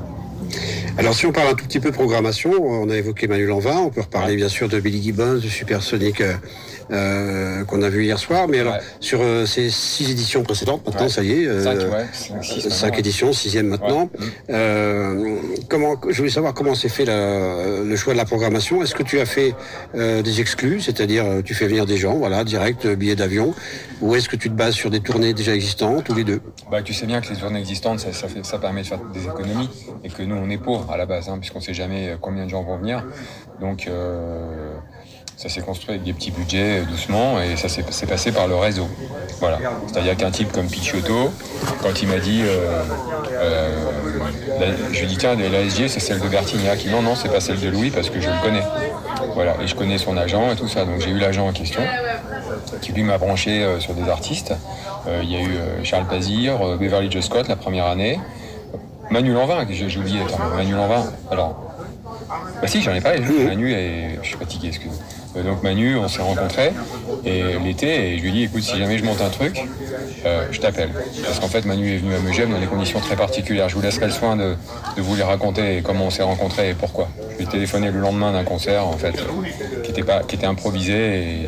Alors si on parle un tout petit peu programmation, on a évoqué Manu Lanvin, on peut reparler bien sûr de Billy Gibbons, de Supersonic euh, euh, qu'on a vu hier soir, mais alors ouais. sur euh, ces six éditions précédentes, maintenant ouais. ça y est, euh, cinq, ouais. cinq, six, cinq éditions, sixième maintenant. Ouais. Euh, comment, je voulais savoir comment s'est fait la, le choix de la programmation. Est-ce que tu as fait euh, des exclus, c'est-à-dire tu fais venir des gens, voilà, direct, billet d'avion, ou est-ce que tu te bases sur des tournées déjà existantes, ou les deux? Bah tu sais bien que les tournées existantes, ça, ça, fait, ça permet de faire des économies, et que nous on est pauvres à la base, hein, puisqu'on ne sait jamais combien de gens vont venir. Donc euh, ça s'est construit avec des petits budgets doucement et ça s'est, s'est passé par le réseau. Voilà. C'est-à-dire qu'un type comme Picciotto, quand il m'a dit, euh, euh, la, je lui ai dit tiens, la S G c'est celle de Bertignac. Il dit non, non, c'est pas celle de Louis parce que je le connais. Voilà. Et je connais son agent et tout ça. Donc j'ai eu l'agent en question qui lui m'a branché euh, sur des artistes. Euh, il y a eu euh, Charles Pazir, euh, Beverly Joe Scott la première année. Manu Lanvin, j'ai, j'ai oublié, attends, Manu Lanvin, alors, bah si, j'en ai parlé, mmh. Manu, et je suis fatigué, excuse-moi. Donc Manu, on s'est rencontrés, et l'été, et je lui ai dit, écoute, si jamais je monte un truc, euh, je t'appelle. Parce qu'en fait, Manu est venu à Megève dans des conditions très particulières. Je vous laisserai le soin de, de vous les raconter, comment on s'est rencontrés et pourquoi. Je lui ai téléphoné le lendemain d'un concert, en fait, qui était, pas, qui était improvisé, et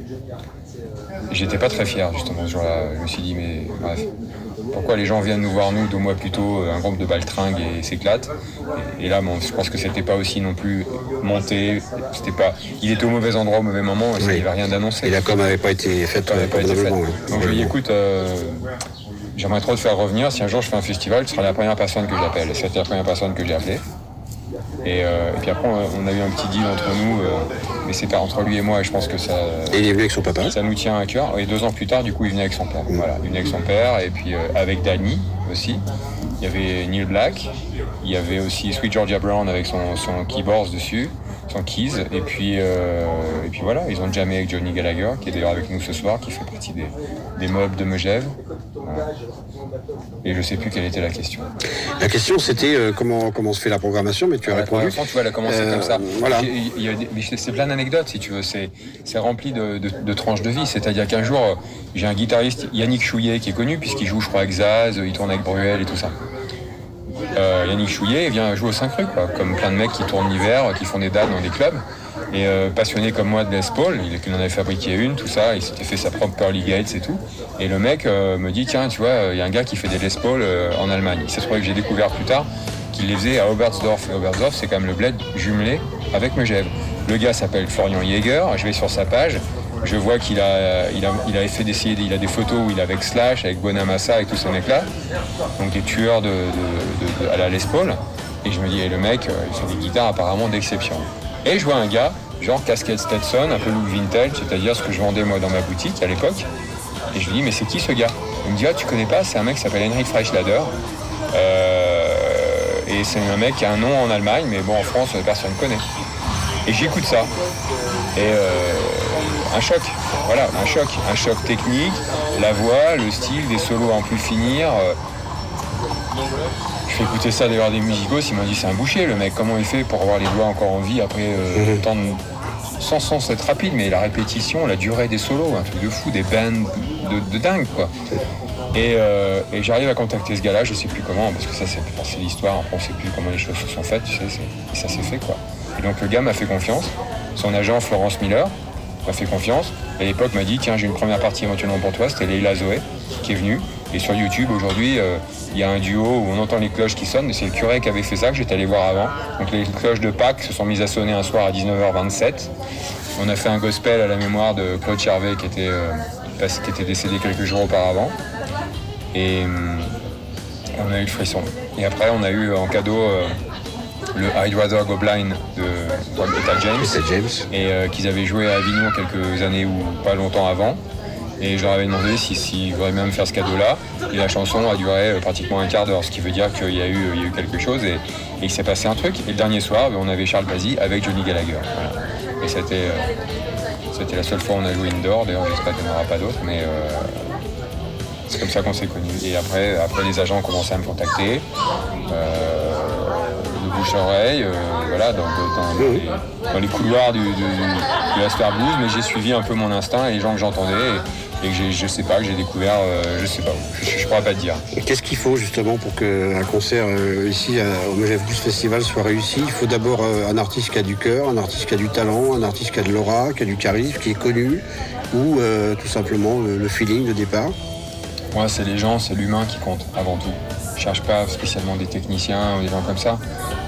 j'étais pas très fier, justement, ce jour-là. Je me suis dit, mais bref. Pourquoi les gens viennent nous voir, nous, deux mois plus tôt, un groupe de baltringues et s'éclatent. Et, et là, bon, je pense que c'était pas aussi non plus monté. C'était pas. Il était au mauvais endroit au mauvais moment et ça, oui. Il n'y avait rien d'annoncé. Et la com n'avait pas été faite. Euh, pas été faite. Oui. Donc je lui ai dit, écoute, euh, j'aimerais trop te faire revenir. Si un jour je fais un festival, tu seras la première personne que j'appelle. Et c'était la première personne que j'ai appelée. Et, euh, et puis après, on a eu un petit deal entre nous, euh, mais c'est pas entre lui et moi, et je pense que ça. Et il est venu avec son papa. Ça nous tient à cœur. Et deux ans plus tard, du coup, il venait avec son père. Mmh. Voilà, il venait avec son père, et puis euh, avec Danny aussi. Il y avait Neil Black, il y avait aussi Sweet Georgia Brown avec son, son keyboard dessus, son keys, et puis, euh, et puis voilà, ils ont jamais avec Johnny Gallagher, qui est d'ailleurs avec nous ce soir, qui fait partie des, des mobs de Megève. Voilà. Et je sais plus quelle était la question. La question c'était euh, comment, comment se fait la programmation, mais tu as ouais, répondu. Tu vois, elle a commencé euh, comme ça. Voilà. Il y a des, c'est plein d'anecdotes si tu veux, c'est, c'est rempli de, de, de tranches de vie. C'est-à-dire qu'un jour, j'ai un guitariste, Yannick Chouillet, qui est connu, puisqu'il joue, je crois, avec Zaz, il tourne avec Bruel et tout ça. Euh, Yannick Chouillet il vient jouer au cinq rue, quoi, comme plein de mecs qui tournent l'hiver, qui font des dates dans des clubs. Et euh, passionné comme moi de Les Paul, il, il en avait fabriqué une, tout ça, il s'était fait sa propre Pearly Gates et tout. Et le mec euh, me dit, tiens, tu vois, il euh, y a un gars qui fait des Les Paul euh, en Allemagne. Il s'est trouvé que j'ai découvert plus tard qu'il les faisait à Oberstdorf. Et Oberstdorf, c'est quand même le bled jumelé avec Megève. Le gars s'appelle Florian Jäger, je vais sur sa page, je vois qu'il a, il a, il a fait d'essayer, il a des photos où il est avec Slash, avec Bonamassa, avec tous ces mecs-là, donc des tueurs de, de, de, de, à la Les Paul. Et je me dis, et le mec, il fait des guitares apparemment d'exception. Et je vois un gars, genre casquette Stetson, un peu look vintage, c'est-à-dire ce que je vendais moi dans ma boutique à l'époque. Et je lui dis, mais c'est qui ce gars? Il me dit, ah, tu connais pas, c'est un mec qui s'appelle Henry Freischlader. Euh, et c'est un mec qui a un nom en Allemagne, mais bon, en France, personne ne connaît. Et j'écoute ça. Et euh, un choc, voilà, un choc, un choc technique, la voix, le style, des solos à en plus finir. Euh, Je fais écouter ça d'ailleurs des musicos, ils m'ont dit c'est un boucher le mec, comment il fait pour avoir les doigts encore en vie après euh, mmh. tant de... sans, sans être rapide, mais la répétition, la durée des solos, un truc de fou, des bands de, de dingue quoi. Et, euh, et j'arrive à contacter ce gars-là, je sais plus comment, parce que ça c'est, c'est l'histoire, après on sait plus comment les choses se sont faites, tu sais, c'est, et ça s'est fait quoi. Et donc le gars m'a fait confiance, son agent Florence Miller m'a fait confiance, et à l'époque m'a dit tiens j'ai une première partie éventuellement pour toi, c'était Leila Zoé qui est venue. Et sur YouTube, aujourd'hui, il euh, y a un duo où on entend les cloches qui sonnent. C'est le curé qui avait fait ça, que j'étais allé voir avant. Donc les cloches de Pâques se sont mises à sonner un soir à dix-neuf heures vingt-sept. On a fait un gospel à la mémoire de Claude Charvet, qui était, euh, qui était décédé quelques jours auparavant. Et euh, on a eu le frisson. Et après, on a eu en cadeau euh, le I'd Rather Go Blind de Etta James. Etta James. Et euh, qu'ils avaient joué à Avignon quelques années ou pas longtemps avant. Et je leur avais demandé s'ils si, si voudraient même faire ce cadeau-là. Et la chanson a duré euh, pratiquement un quart d'heure, ce qui veut dire qu'il y a eu, il y a eu quelque chose et, et il s'est passé un truc. Et le dernier soir, on avait Charles Pazzi avec Johnny Gallagher. Voilà. Et c'était, euh, c'était la seule fois où on a joué indoor. D'ailleurs, j'espère qu'il n'y en aura pas d'autres. Mais euh, c'est comme ça qu'on s'est connus. Et après, après, les agents ont commencé à me contacter. Euh, le bouche à oreille, euh, voilà, dans, dans, dans, les, dans les couloirs du, du, de la Star Blues, mais j'ai suivi un peu mon instinct et les gens que j'entendais et, et que j'ai, je sais pas, que j'ai découvert, euh, je sais pas où, je, je pourrais pas te dire. Qu'est-ce qu'il faut justement pour qu'un concert euh, ici à, au Megève Blues Festival soit réussi? Il faut d'abord euh, un artiste qui a du cœur, un artiste qui a du talent, un artiste qui a de l'aura, qui a du charisme, qui est connu, ou euh, tout simplement le, le feeling de départ? Moi, c'est les gens, c'est l'humain qui compte avant tout. Je cherche pas spécialement des techniciens ou des gens comme ça.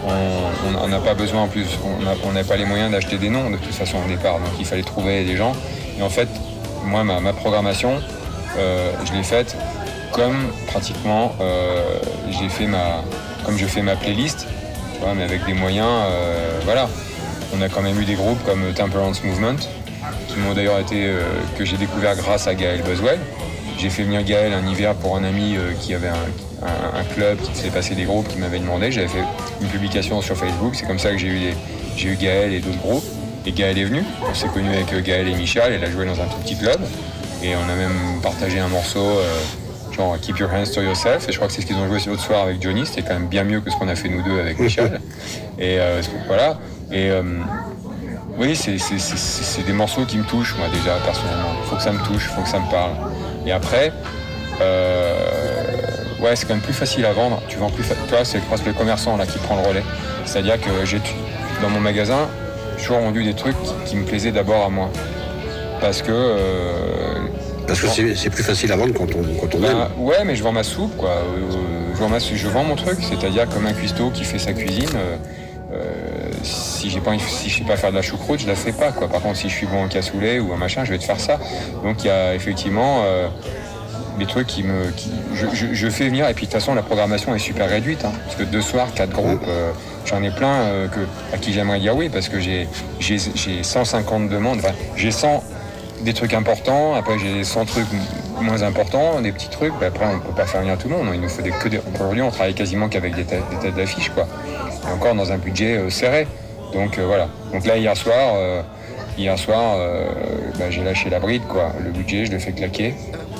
On n'a pas besoin en plus, on n'a pas les moyens d'acheter des noms de toute façon au départ, donc il fallait trouver des gens. Et en fait, moi, ma, ma programmation, euh, je l'ai faite comme pratiquement, euh, j'ai fait ma, comme je fais ma playlist, tu vois, mais avec des moyens, euh, voilà. On a quand même eu des groupes comme Temperance Movement, qui m'ont d'ailleurs été, euh, que j'ai découvert grâce à Gaël Boswell. J'ai fait venir Gaël un hiver pour un ami euh, qui avait un, un, un club qui faisait passer des groupes, qui m'avait demandé. J'avais fait une publication sur Facebook. C'est comme ça que j'ai eu, les, j'ai eu Gaël et d'autres groupes. Et Gaël est venu. On s'est connus avec Gaël et Michel. Elle a joué dans un tout petit club. Et on a même partagé un morceau, euh, genre Keep Your Hands to Yourself. Et je crois que c'est ce qu'ils ont joué l'autre soir avec Johnny. C'était quand même bien mieux que ce qu'on a fait nous deux avec Michel. Et euh, voilà. Et euh, oui, c'est, c'est, c'est, c'est des morceaux qui me touchent, moi, déjà, personnellement. Il faut que ça me touche, il faut que ça me parle. Et après, euh, ouais, c'est quand même plus facile à vendre. Tu vends plus fa- toi, c'est presque le commerçant là qui prend le relais. C'est-à-dire que j'ai dans mon magasin, j'ai toujours vendu des trucs qui, qui me plaisaient d'abord à moi. Parce que euh, Parce que c'est, c'est plus facile à vendre quand on, quand on bah, aime. Ouais, mais je vends ma soupe, quoi. Euh, je, vends ma, je vends mon truc, c'est-à-dire comme un cuistot qui fait sa cuisine. Euh, euh, si j'ai pas, si je sais pas faire de la choucroute, je la fais pas, quoi. Par contre, si je suis bon en cassoulet ou un machin, je vais te faire ça. Donc il y a effectivement euh, des trucs qui me, qui, je, je, je fais venir. Et puis de toute façon, la programmation est super réduite, hein, parce que deux soirs, quatre groupes, euh, j'en ai plein euh, que, à qui j'aimerais dire oui, parce que j'ai, j'ai, j'ai cent cinquante demandes. Enfin, j'ai cent des trucs importants. Après, j'ai cent trucs moins importants, des petits trucs. Après, on peut pas faire venir tout le monde. Il nous faut des, que des. Aujourd'hui, on travaille quasiment qu'avec des têtes, des têtes d'affiche, quoi. Et encore dans un budget euh, serré. Donc euh, voilà. Donc là, hier soir, euh, hier soir, euh, bah, j'ai lâché la bride, quoi. Le budget, je l'ai fait claquer.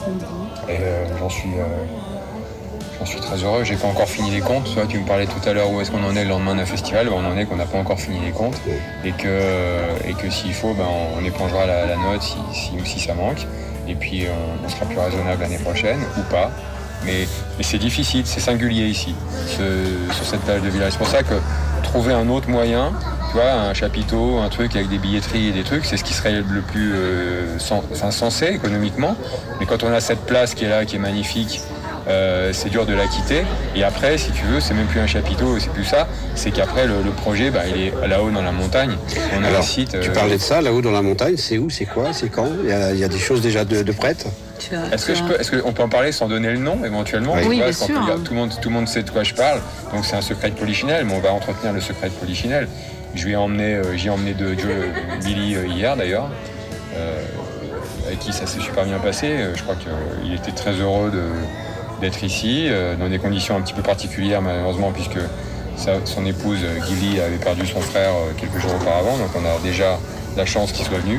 Et euh, j'en suis, euh, j'en suis très heureux. J'ai pas encore fini les comptes. Tu vois, tu me parlais tout à l'heure où est-ce qu'on en est le lendemain d'un festival. Ben, on en est qu'on n'a pas encore fini les comptes et que, et que s'il faut, ben, on épongera la, la note si, si, si ça manque. Et puis on, on sera plus raisonnable l'année prochaine ou pas. Mais, mais c'est difficile, c'est singulier ici, ce, sur cette plage de village. C'est pour ça que trouver un autre moyen, tu vois, un chapiteau, un truc avec des billetteries et des trucs, c'est ce qui serait le plus euh, sens, enfin, sensé économiquement. Mais quand on a cette place qui est là, qui est magnifique, euh, c'est dur de la quitter. Et après, si tu veux, c'est même plus un chapiteau, c'est plus ça. C'est qu'après, le, le projet, bah, il est là-haut dans la montagne. On a Alors, un site. Tu euh, parlais de ça, là-haut dans la montagne, c'est où, c'est quoi, c'est quand? Il y a, il y a des choses déjà de, de prêtes? Est-ce que je peux, est-ce qu'on peut en parler sans donner le nom éventuellement? Oui, vois, bien sûr. Peut, tout, le monde, tout le monde sait de quoi je parle, donc c'est un secret de Polichinelle, mais on va entretenir le secret de Polichinelle. Je lui ai emmené, euh, j'ai emmené de Joe, Billy euh, hier d'ailleurs, euh, avec qui ça s'est super bien passé. Euh, je crois qu'il était très heureux de, d'être ici, euh, dans des conditions un petit peu particulières malheureusement, puisque sa, son épouse euh, Gilly avait perdu son frère euh, quelques jours auparavant, donc on a déjà la chance qu'il soit venu.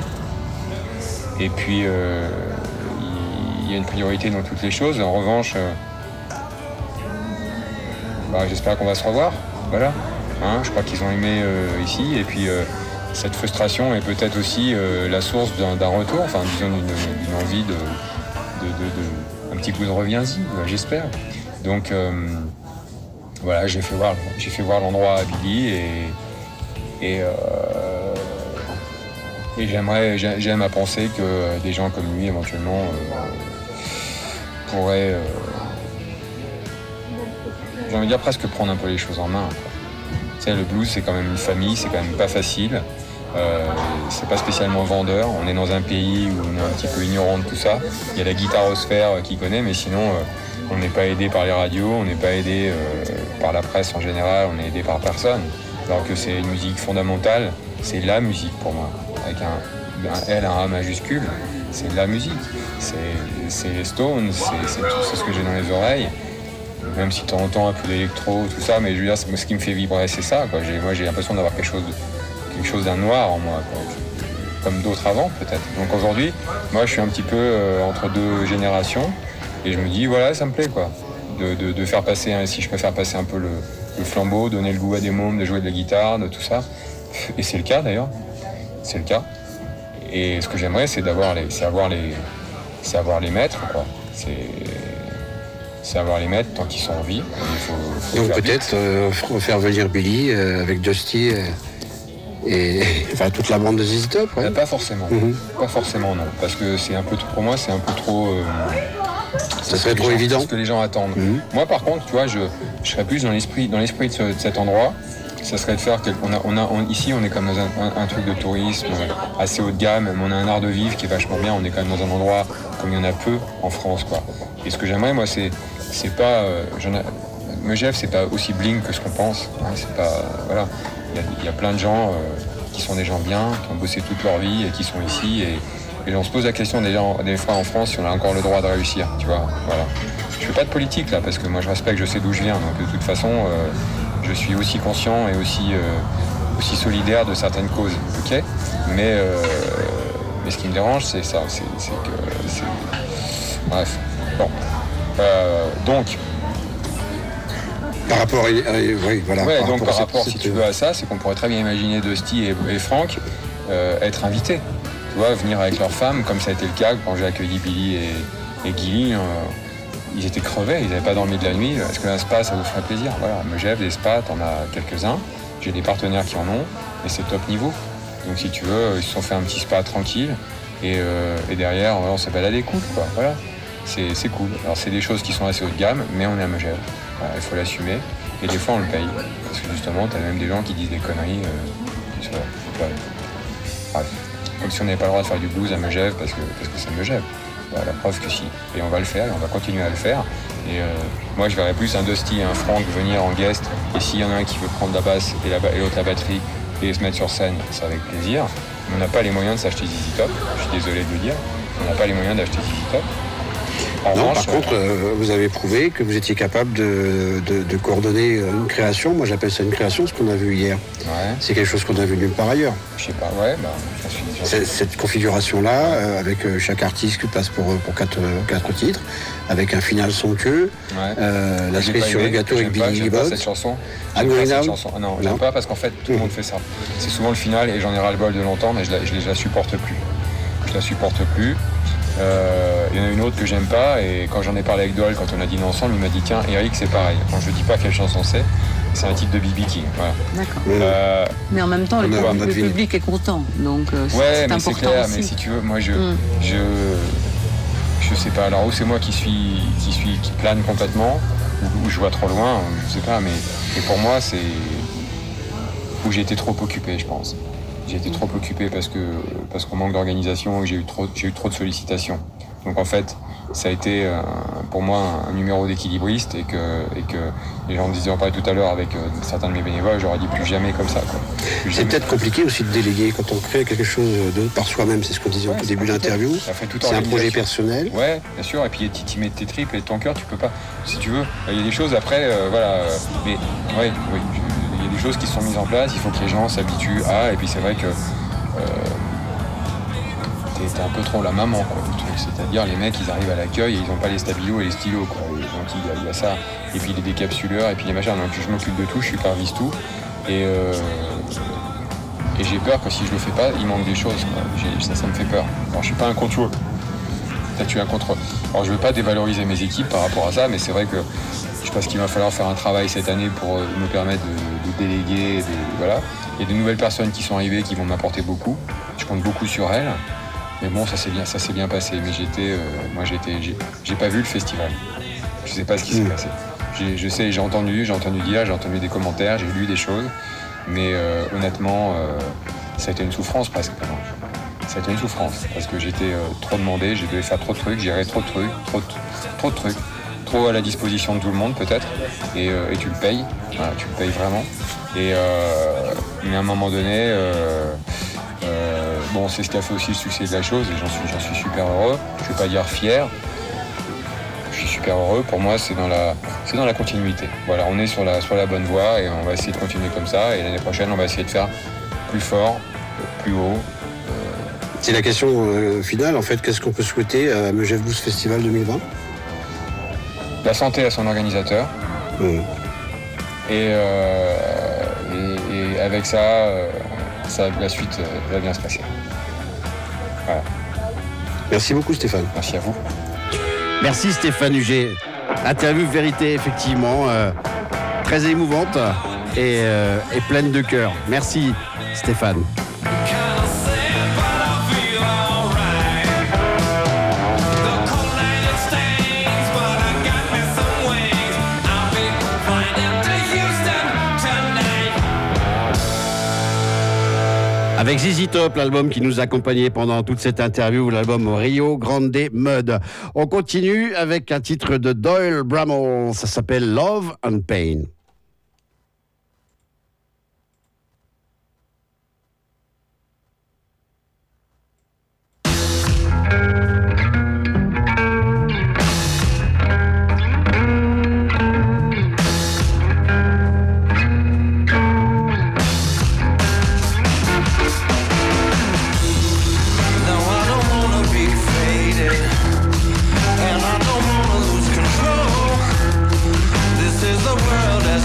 Et puis euh, il y a une priorité dans toutes les choses. En revanche, euh, bah, j'espère qu'on va se revoir. Voilà. Hein, je crois qu'ils ont aimé euh, ici. Et puis, euh, cette frustration est peut-être aussi euh, la source d'un, d'un retour, enfin, disons, d'une, d'une envie de, de, de, de. Un petit coup de reviens-y, bah, j'espère. Donc, euh, voilà, j'ai fait voir, j'ai fait voir l'endroit à Billy et. et euh, Et j'aimerais, j'aime à penser que des gens comme lui, éventuellement, euh, pourraient, euh, j'ai envie de dire, presque prendre un peu les choses en main. Tu sais, le blues, c'est quand même une famille, c'est quand même pas facile. Euh, c'est pas spécialement vendeur. On est dans un pays où on est un petit peu ignorant de tout ça. Il y a la guitarosphère qui connaît, mais sinon, euh, on n'est pas aidé par les radios, on n'est pas aidé euh, par la presse en général, on est aidé par personne. Alors que c'est une musique fondamentale, c'est la musique pour moi. Avec un, un L, un A majuscule, c'est de la musique. C'est, c'est les Stones, c'est, c'est tout c'est ce que j'ai dans les oreilles. Même si de temps en temps un peu d'électro, tout ça, mais je veux dire, ce qui me fait vibrer, c'est ça, quoi. J'ai, moi, j'ai l'impression d'avoir quelque chose, de, quelque chose d'un noir en moi, quoi. Comme d'autres avant, peut-être. Donc aujourd'hui, moi, je suis un petit peu euh, entre deux générations, et je me dis, voilà, ça me plaît, quoi. De, de, de faire passer, hein, si je peux faire passer un peu le, le flambeau, donner le goût à des mômes, de jouer de la guitare, de tout ça. Et c'est le cas d'ailleurs, c'est le cas. Et ce que j'aimerais, c'est d'avoir les, c'est avoir les, c'est avoir les maîtres, quoi. C'est, c'est avoir les maîtres tant qu'ils sont en vie. Il faut, faut Donc faire peut-être euh, faire venir Billy euh, avec Dusty euh, et enfin toute la bande de Z Z Top. Ouais. Pas forcément, Mm-hmm. pas forcément non, parce que c'est un peu trop, pour moi, c'est un peu trop. Euh, Ça serait trop gens, évident. Ce que les gens attendent. Mm-hmm. Moi, par contre, tu vois, je, je serais plus dans l'esprit, dans l'esprit de, ce, de cet endroit. Ça serait de faire. Quelque, on a, on a, on, ici, on est comme dans un, un, un truc de tourisme assez haut de gamme. Mais on a un art de vivre qui est vachement bien. On est quand même dans un endroit comme il y en a peu en France, quoi. Et ce que j'aimerais, moi, c'est, c'est pas. Euh, j'en ai, Megève, c'est pas aussi bling que ce qu'on pense. Hein, c'est pas. Euh, voilà. Il y, y a plein de gens euh, qui sont des gens bien, qui ont bossé toute leur vie et qui sont ici. Et, et on se pose la question des, gens, des fois en France si on a encore le droit de réussir. Tu vois. Voilà. Je fais pas de politique là parce que moi je respecte, je sais d'où je viens. Donc de toute façon. Euh, Je suis aussi conscient et aussi, euh, aussi solidaire de certaines causes, ok. Mais, euh, mais ce qui me dérange, c'est ça, c'est, c'est que... C'est... Bref, bon. Euh, donc... Par rapport à... Euh, oui, voilà. Ouais, par donc rapport par à rapport, cette, si tu veux, à ça, c'est qu'on pourrait très bien imaginer Dusty et, et Frank euh, être invités. Tu vois, venir avec leurs femmes, comme ça a été le cas quand j'ai accueilli Billy et, et Gilly. Euh, Ils étaient crevés, ils n'avaient pas dormi de la nuit. Est-ce qu'un spa, ça vous ferait plaisir? Voilà, Megève, des spas, t'en as quelques-uns. J'ai des partenaires qui en ont, mais c'est top niveau. Donc si tu veux, ils se sont fait un petit spa tranquille. Et, euh, et derrière, on s'est baladé cool, quoi. Voilà, c'est, c'est cool. Alors c'est des choses qui sont assez haut de gamme, mais on est à Megève. Voilà, il faut l'assumer. Et des fois, on le paye. Parce que justement, t'as même des gens qui disent des conneries. Euh, sur, ouais. Bref. Comme si on n'avait pas le droit de faire du blues à Megève parce que, parce que c'est Megève. Bah, la preuve que si. Et on va le faire, et on va continuer à le faire. Et euh, moi, je verrais plus un Dusty et un Frank venir en guest. Et s'il y en a un qui veut prendre la basse et, la, et l'autre la batterie et se mettre sur scène, c'est avec plaisir. On n'a pas les moyens de s'acheter Z Z Top. Je suis désolé de le dire. On n'a pas les moyens d'acheter Z Z Top. En non, revanche, par contre, euh, vous avez prouvé que vous étiez capable de, de, de coordonner une création. Moi, j'appelle ça une création, ce qu'on a vu hier. Ouais. C'est quelque chose qu'on a vu nulle part ailleurs. Je sais pas, ouais, bah, j'en suis, j'en suis... Cette configuration-là, euh, avec euh, chaque artiste qui passe pour, pour quatre, quatre titres, avec un final somptueux, ouais. euh, la cerise sur le gâteau avec Billy Bob. Bob. cette chanson. Ah, J'aime pas cette chanson. Non, non. j'aime pas parce qu'en fait, tout le monde fait ça. C'est souvent le final et j'en ai ras-le-bol de longtemps, mais je la, je, je la supporte plus. Je la supporte plus. Euh, il y en a une autre que j'aime pas et quand j'en ai parlé avec Doyle, quand on a dîné ensemble, il m'a dit tiens Eric c'est pareil. Quand je dis pas quelle chanson c'est, c'est un titre de B B King. Voilà. D'accord. Euh, mais en même temps, le, a, le public est content, donc euh, c'est, ouais, c'est mais important c'est clair. aussi. Mais si tu veux, moi je, mm. je, je sais pas. Alors où c'est moi qui suis, qui suis, qui plane complètement, ou où je vois trop loin, je sais pas. Mais, mais pour moi c'est où j'ai été trop occupé, je pense. J'ai été trop occupé parce que parce qu'on manque d'organisation et que j'ai eu trop j'ai eu trop de sollicitations. Donc en fait, ça a été euh, pour moi un, un numéro d'équilibriste et que et que les gens me disaient, on parlait tout à l'heure avec euh, certains de mes bénévoles, j'aurais dit plus jamais comme ça, quoi. Plus c'est jamais. peut-être compliqué aussi de déléguer quand on crée quelque chose de par soi-même, c'est ce qu'on disait Ouais, au début de l'interview. Ça fait toute c'est un projet organisation. personnel. Ouais, bien sûr. Et puis tu mets tes tripes et ton cœur, tu peux pas. Si tu veux, il y a des choses après, euh, voilà. Euh, mais ouais, oui. Il y a des choses qui sont mises en place. Il faut que les gens s'habituent à. Et puis c'est vrai que euh, t'es, t'es un peu trop la maman, quoi, du truc. C'est-à-dire les mecs, ils arrivent à l'accueil et ils ont pas les stabilos et les stylos, quoi. Et donc il y, a, il y a ça. Et puis les décapsuleurs et puis les machins. Donc je m'occupe de tout. Je supervise tout. Et euh, Et j'ai peur que si je le fais pas, il manque des choses, quoi. J'ai, ça, ça me fait peur. Alors je suis pas un contrôle. Peut-être je suis un contrôle. Alors je veux pas dévaloriser mes équipes par rapport à ça, mais c'est vrai que je pense qu'il va falloir faire un travail cette année pour me permettre de, de déléguer. De, voilà. Il y a de nouvelles personnes qui sont arrivées qui vont m'apporter beaucoup. Je compte beaucoup sur elles. Mais bon, ça s'est bien, ça s'est bien passé. Mais j'étais, euh, moi j'étais, j'ai, j'ai pas vu le festival. Je sais pas ce qui s'est mmh. passé. J'ai, je sais, j'ai entendu, j'ai entendu dire, j'ai entendu des commentaires, j'ai lu des choses. Mais euh, honnêtement, euh, ça a été une souffrance presque. Ça a été une souffrance parce que j'étais euh, trop demandé, j'ai dû faire trop de trucs, gérer trop de trucs, trop de, trop de trucs, trop à la disposition de tout le monde peut-être. Et, euh, et tu le payes, voilà, tu le payes vraiment. Et euh, mais à un moment donné, euh, euh, bon, c'est ce qui a fait aussi le succès de la chose et j'en suis, j'en suis super heureux. Je vais pas dire fier. Je suis super heureux. Pour moi, c'est dans la, c'est dans la continuité. Voilà, on est sur la, sur la bonne voie et on va essayer de continuer comme ça. Et l'année prochaine, on va essayer de faire plus fort, plus haut. Euh... C'est la question euh, finale. En fait, qu'est-ce qu'on peut souhaiter à Megève Blues Festival deux mille vingt ? La santé à son organisateur. Mmh. Et, euh, et, et avec ça, euh, ça, la suite euh, va bien se passer. Voilà. Merci beaucoup Stéphane. Merci à vous. Merci Stéphane Huget. Interview vérité, effectivement, euh, très émouvante et, euh, et pleine de cœur. Merci Stéphane. Avec Z Z Top, l'album qui nous accompagnait pendant toute cette interview, l'album Rio Grande Mud. On continue avec un titre de Doyle Bramall, ça s'appelle Love and Pain. And I don't wanna lose control. This is the world as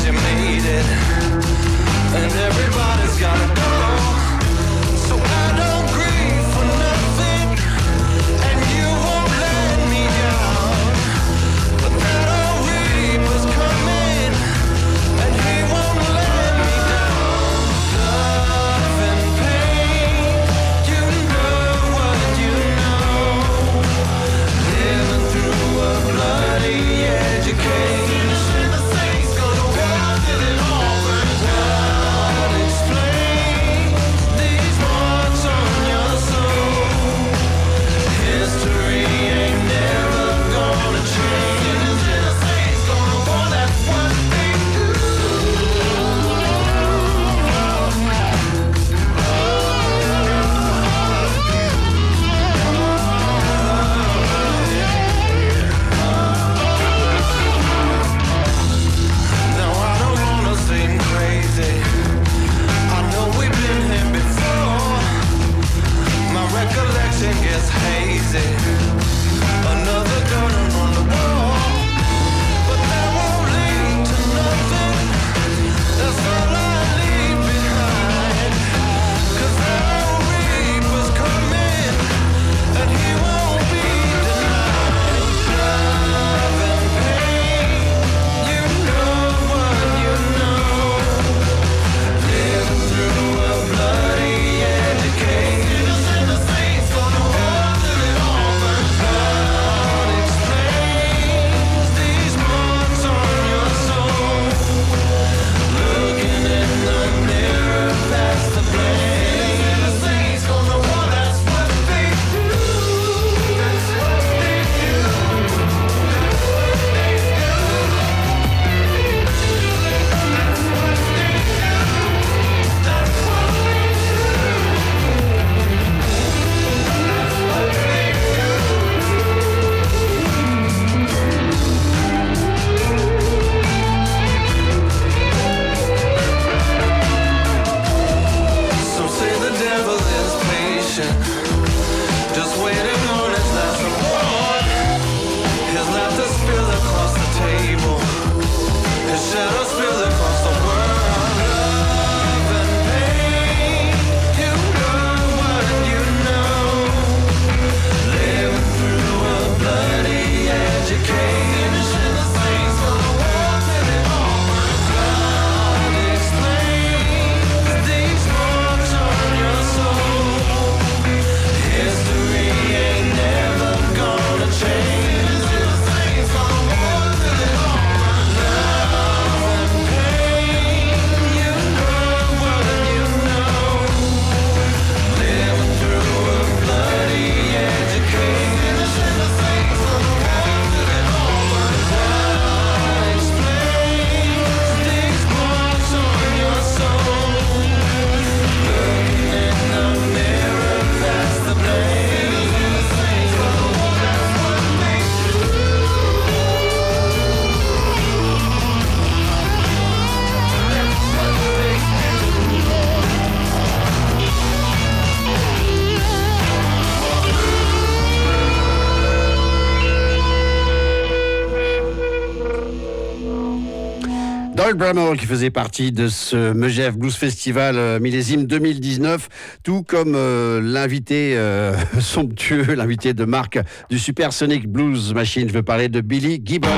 Roy Bramall qui faisait partie de ce Megève Blues Festival euh, millésime deux mille dix-neuf, tout comme euh, l'invité euh, somptueux, l'invité de marque du Supersonic Blues Machine. Je veux parler de Billy Gibbons.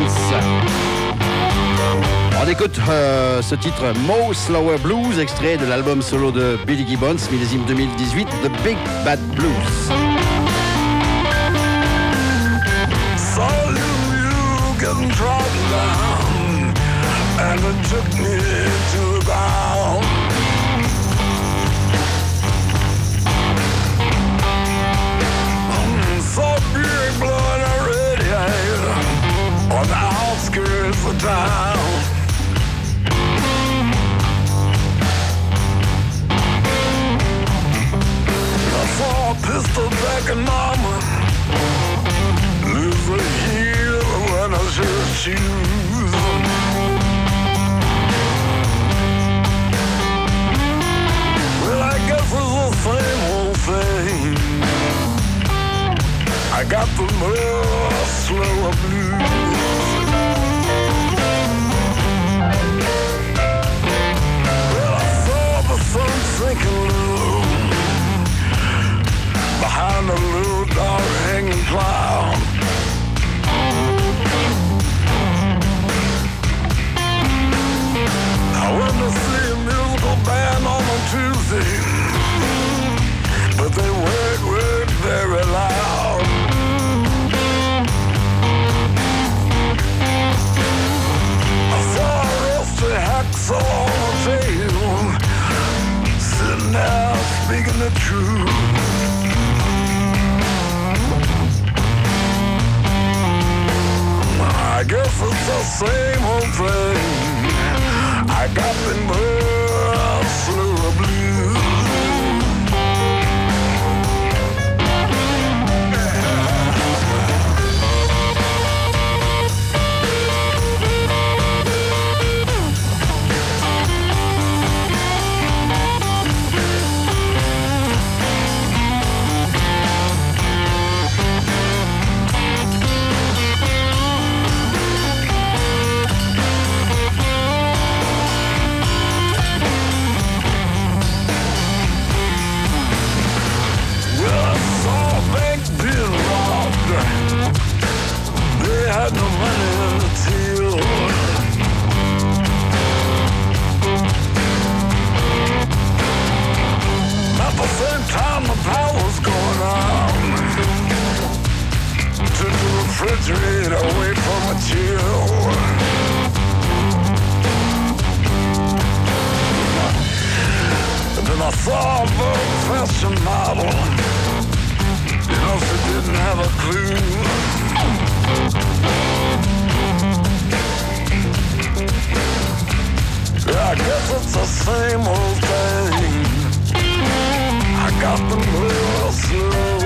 On écoute euh, ce titre Mo Slower Blues, extrait de l'album solo de Billy Gibbons, millésime deux mille dix-huit, The Big Bad Blues. Saw you getting trodden down, and it took me to the ground. Mm, saw big blood radiate on the outskirts of town. I saw a pistol back in mama, lose a heel when I should choose. Well, I guess it's the same old thing. I got the more slower blues. Well, I saw the sun sinking low behind a little dark hanging cloud. I went to see a musical band on a Tuesday, but they worked, worked very loud. I saw a rusty hacksaw on a table, sitting there speaking the truth. I guess it's the same old thing. I got the more slower blues. Had no money to till. At the same time the power's going on, took the refrigerator away from a chill. And then I saw a Vogue fashion model, you know she didn't have a clue. Yeah, I guess it's the same old thing. I got the little slow.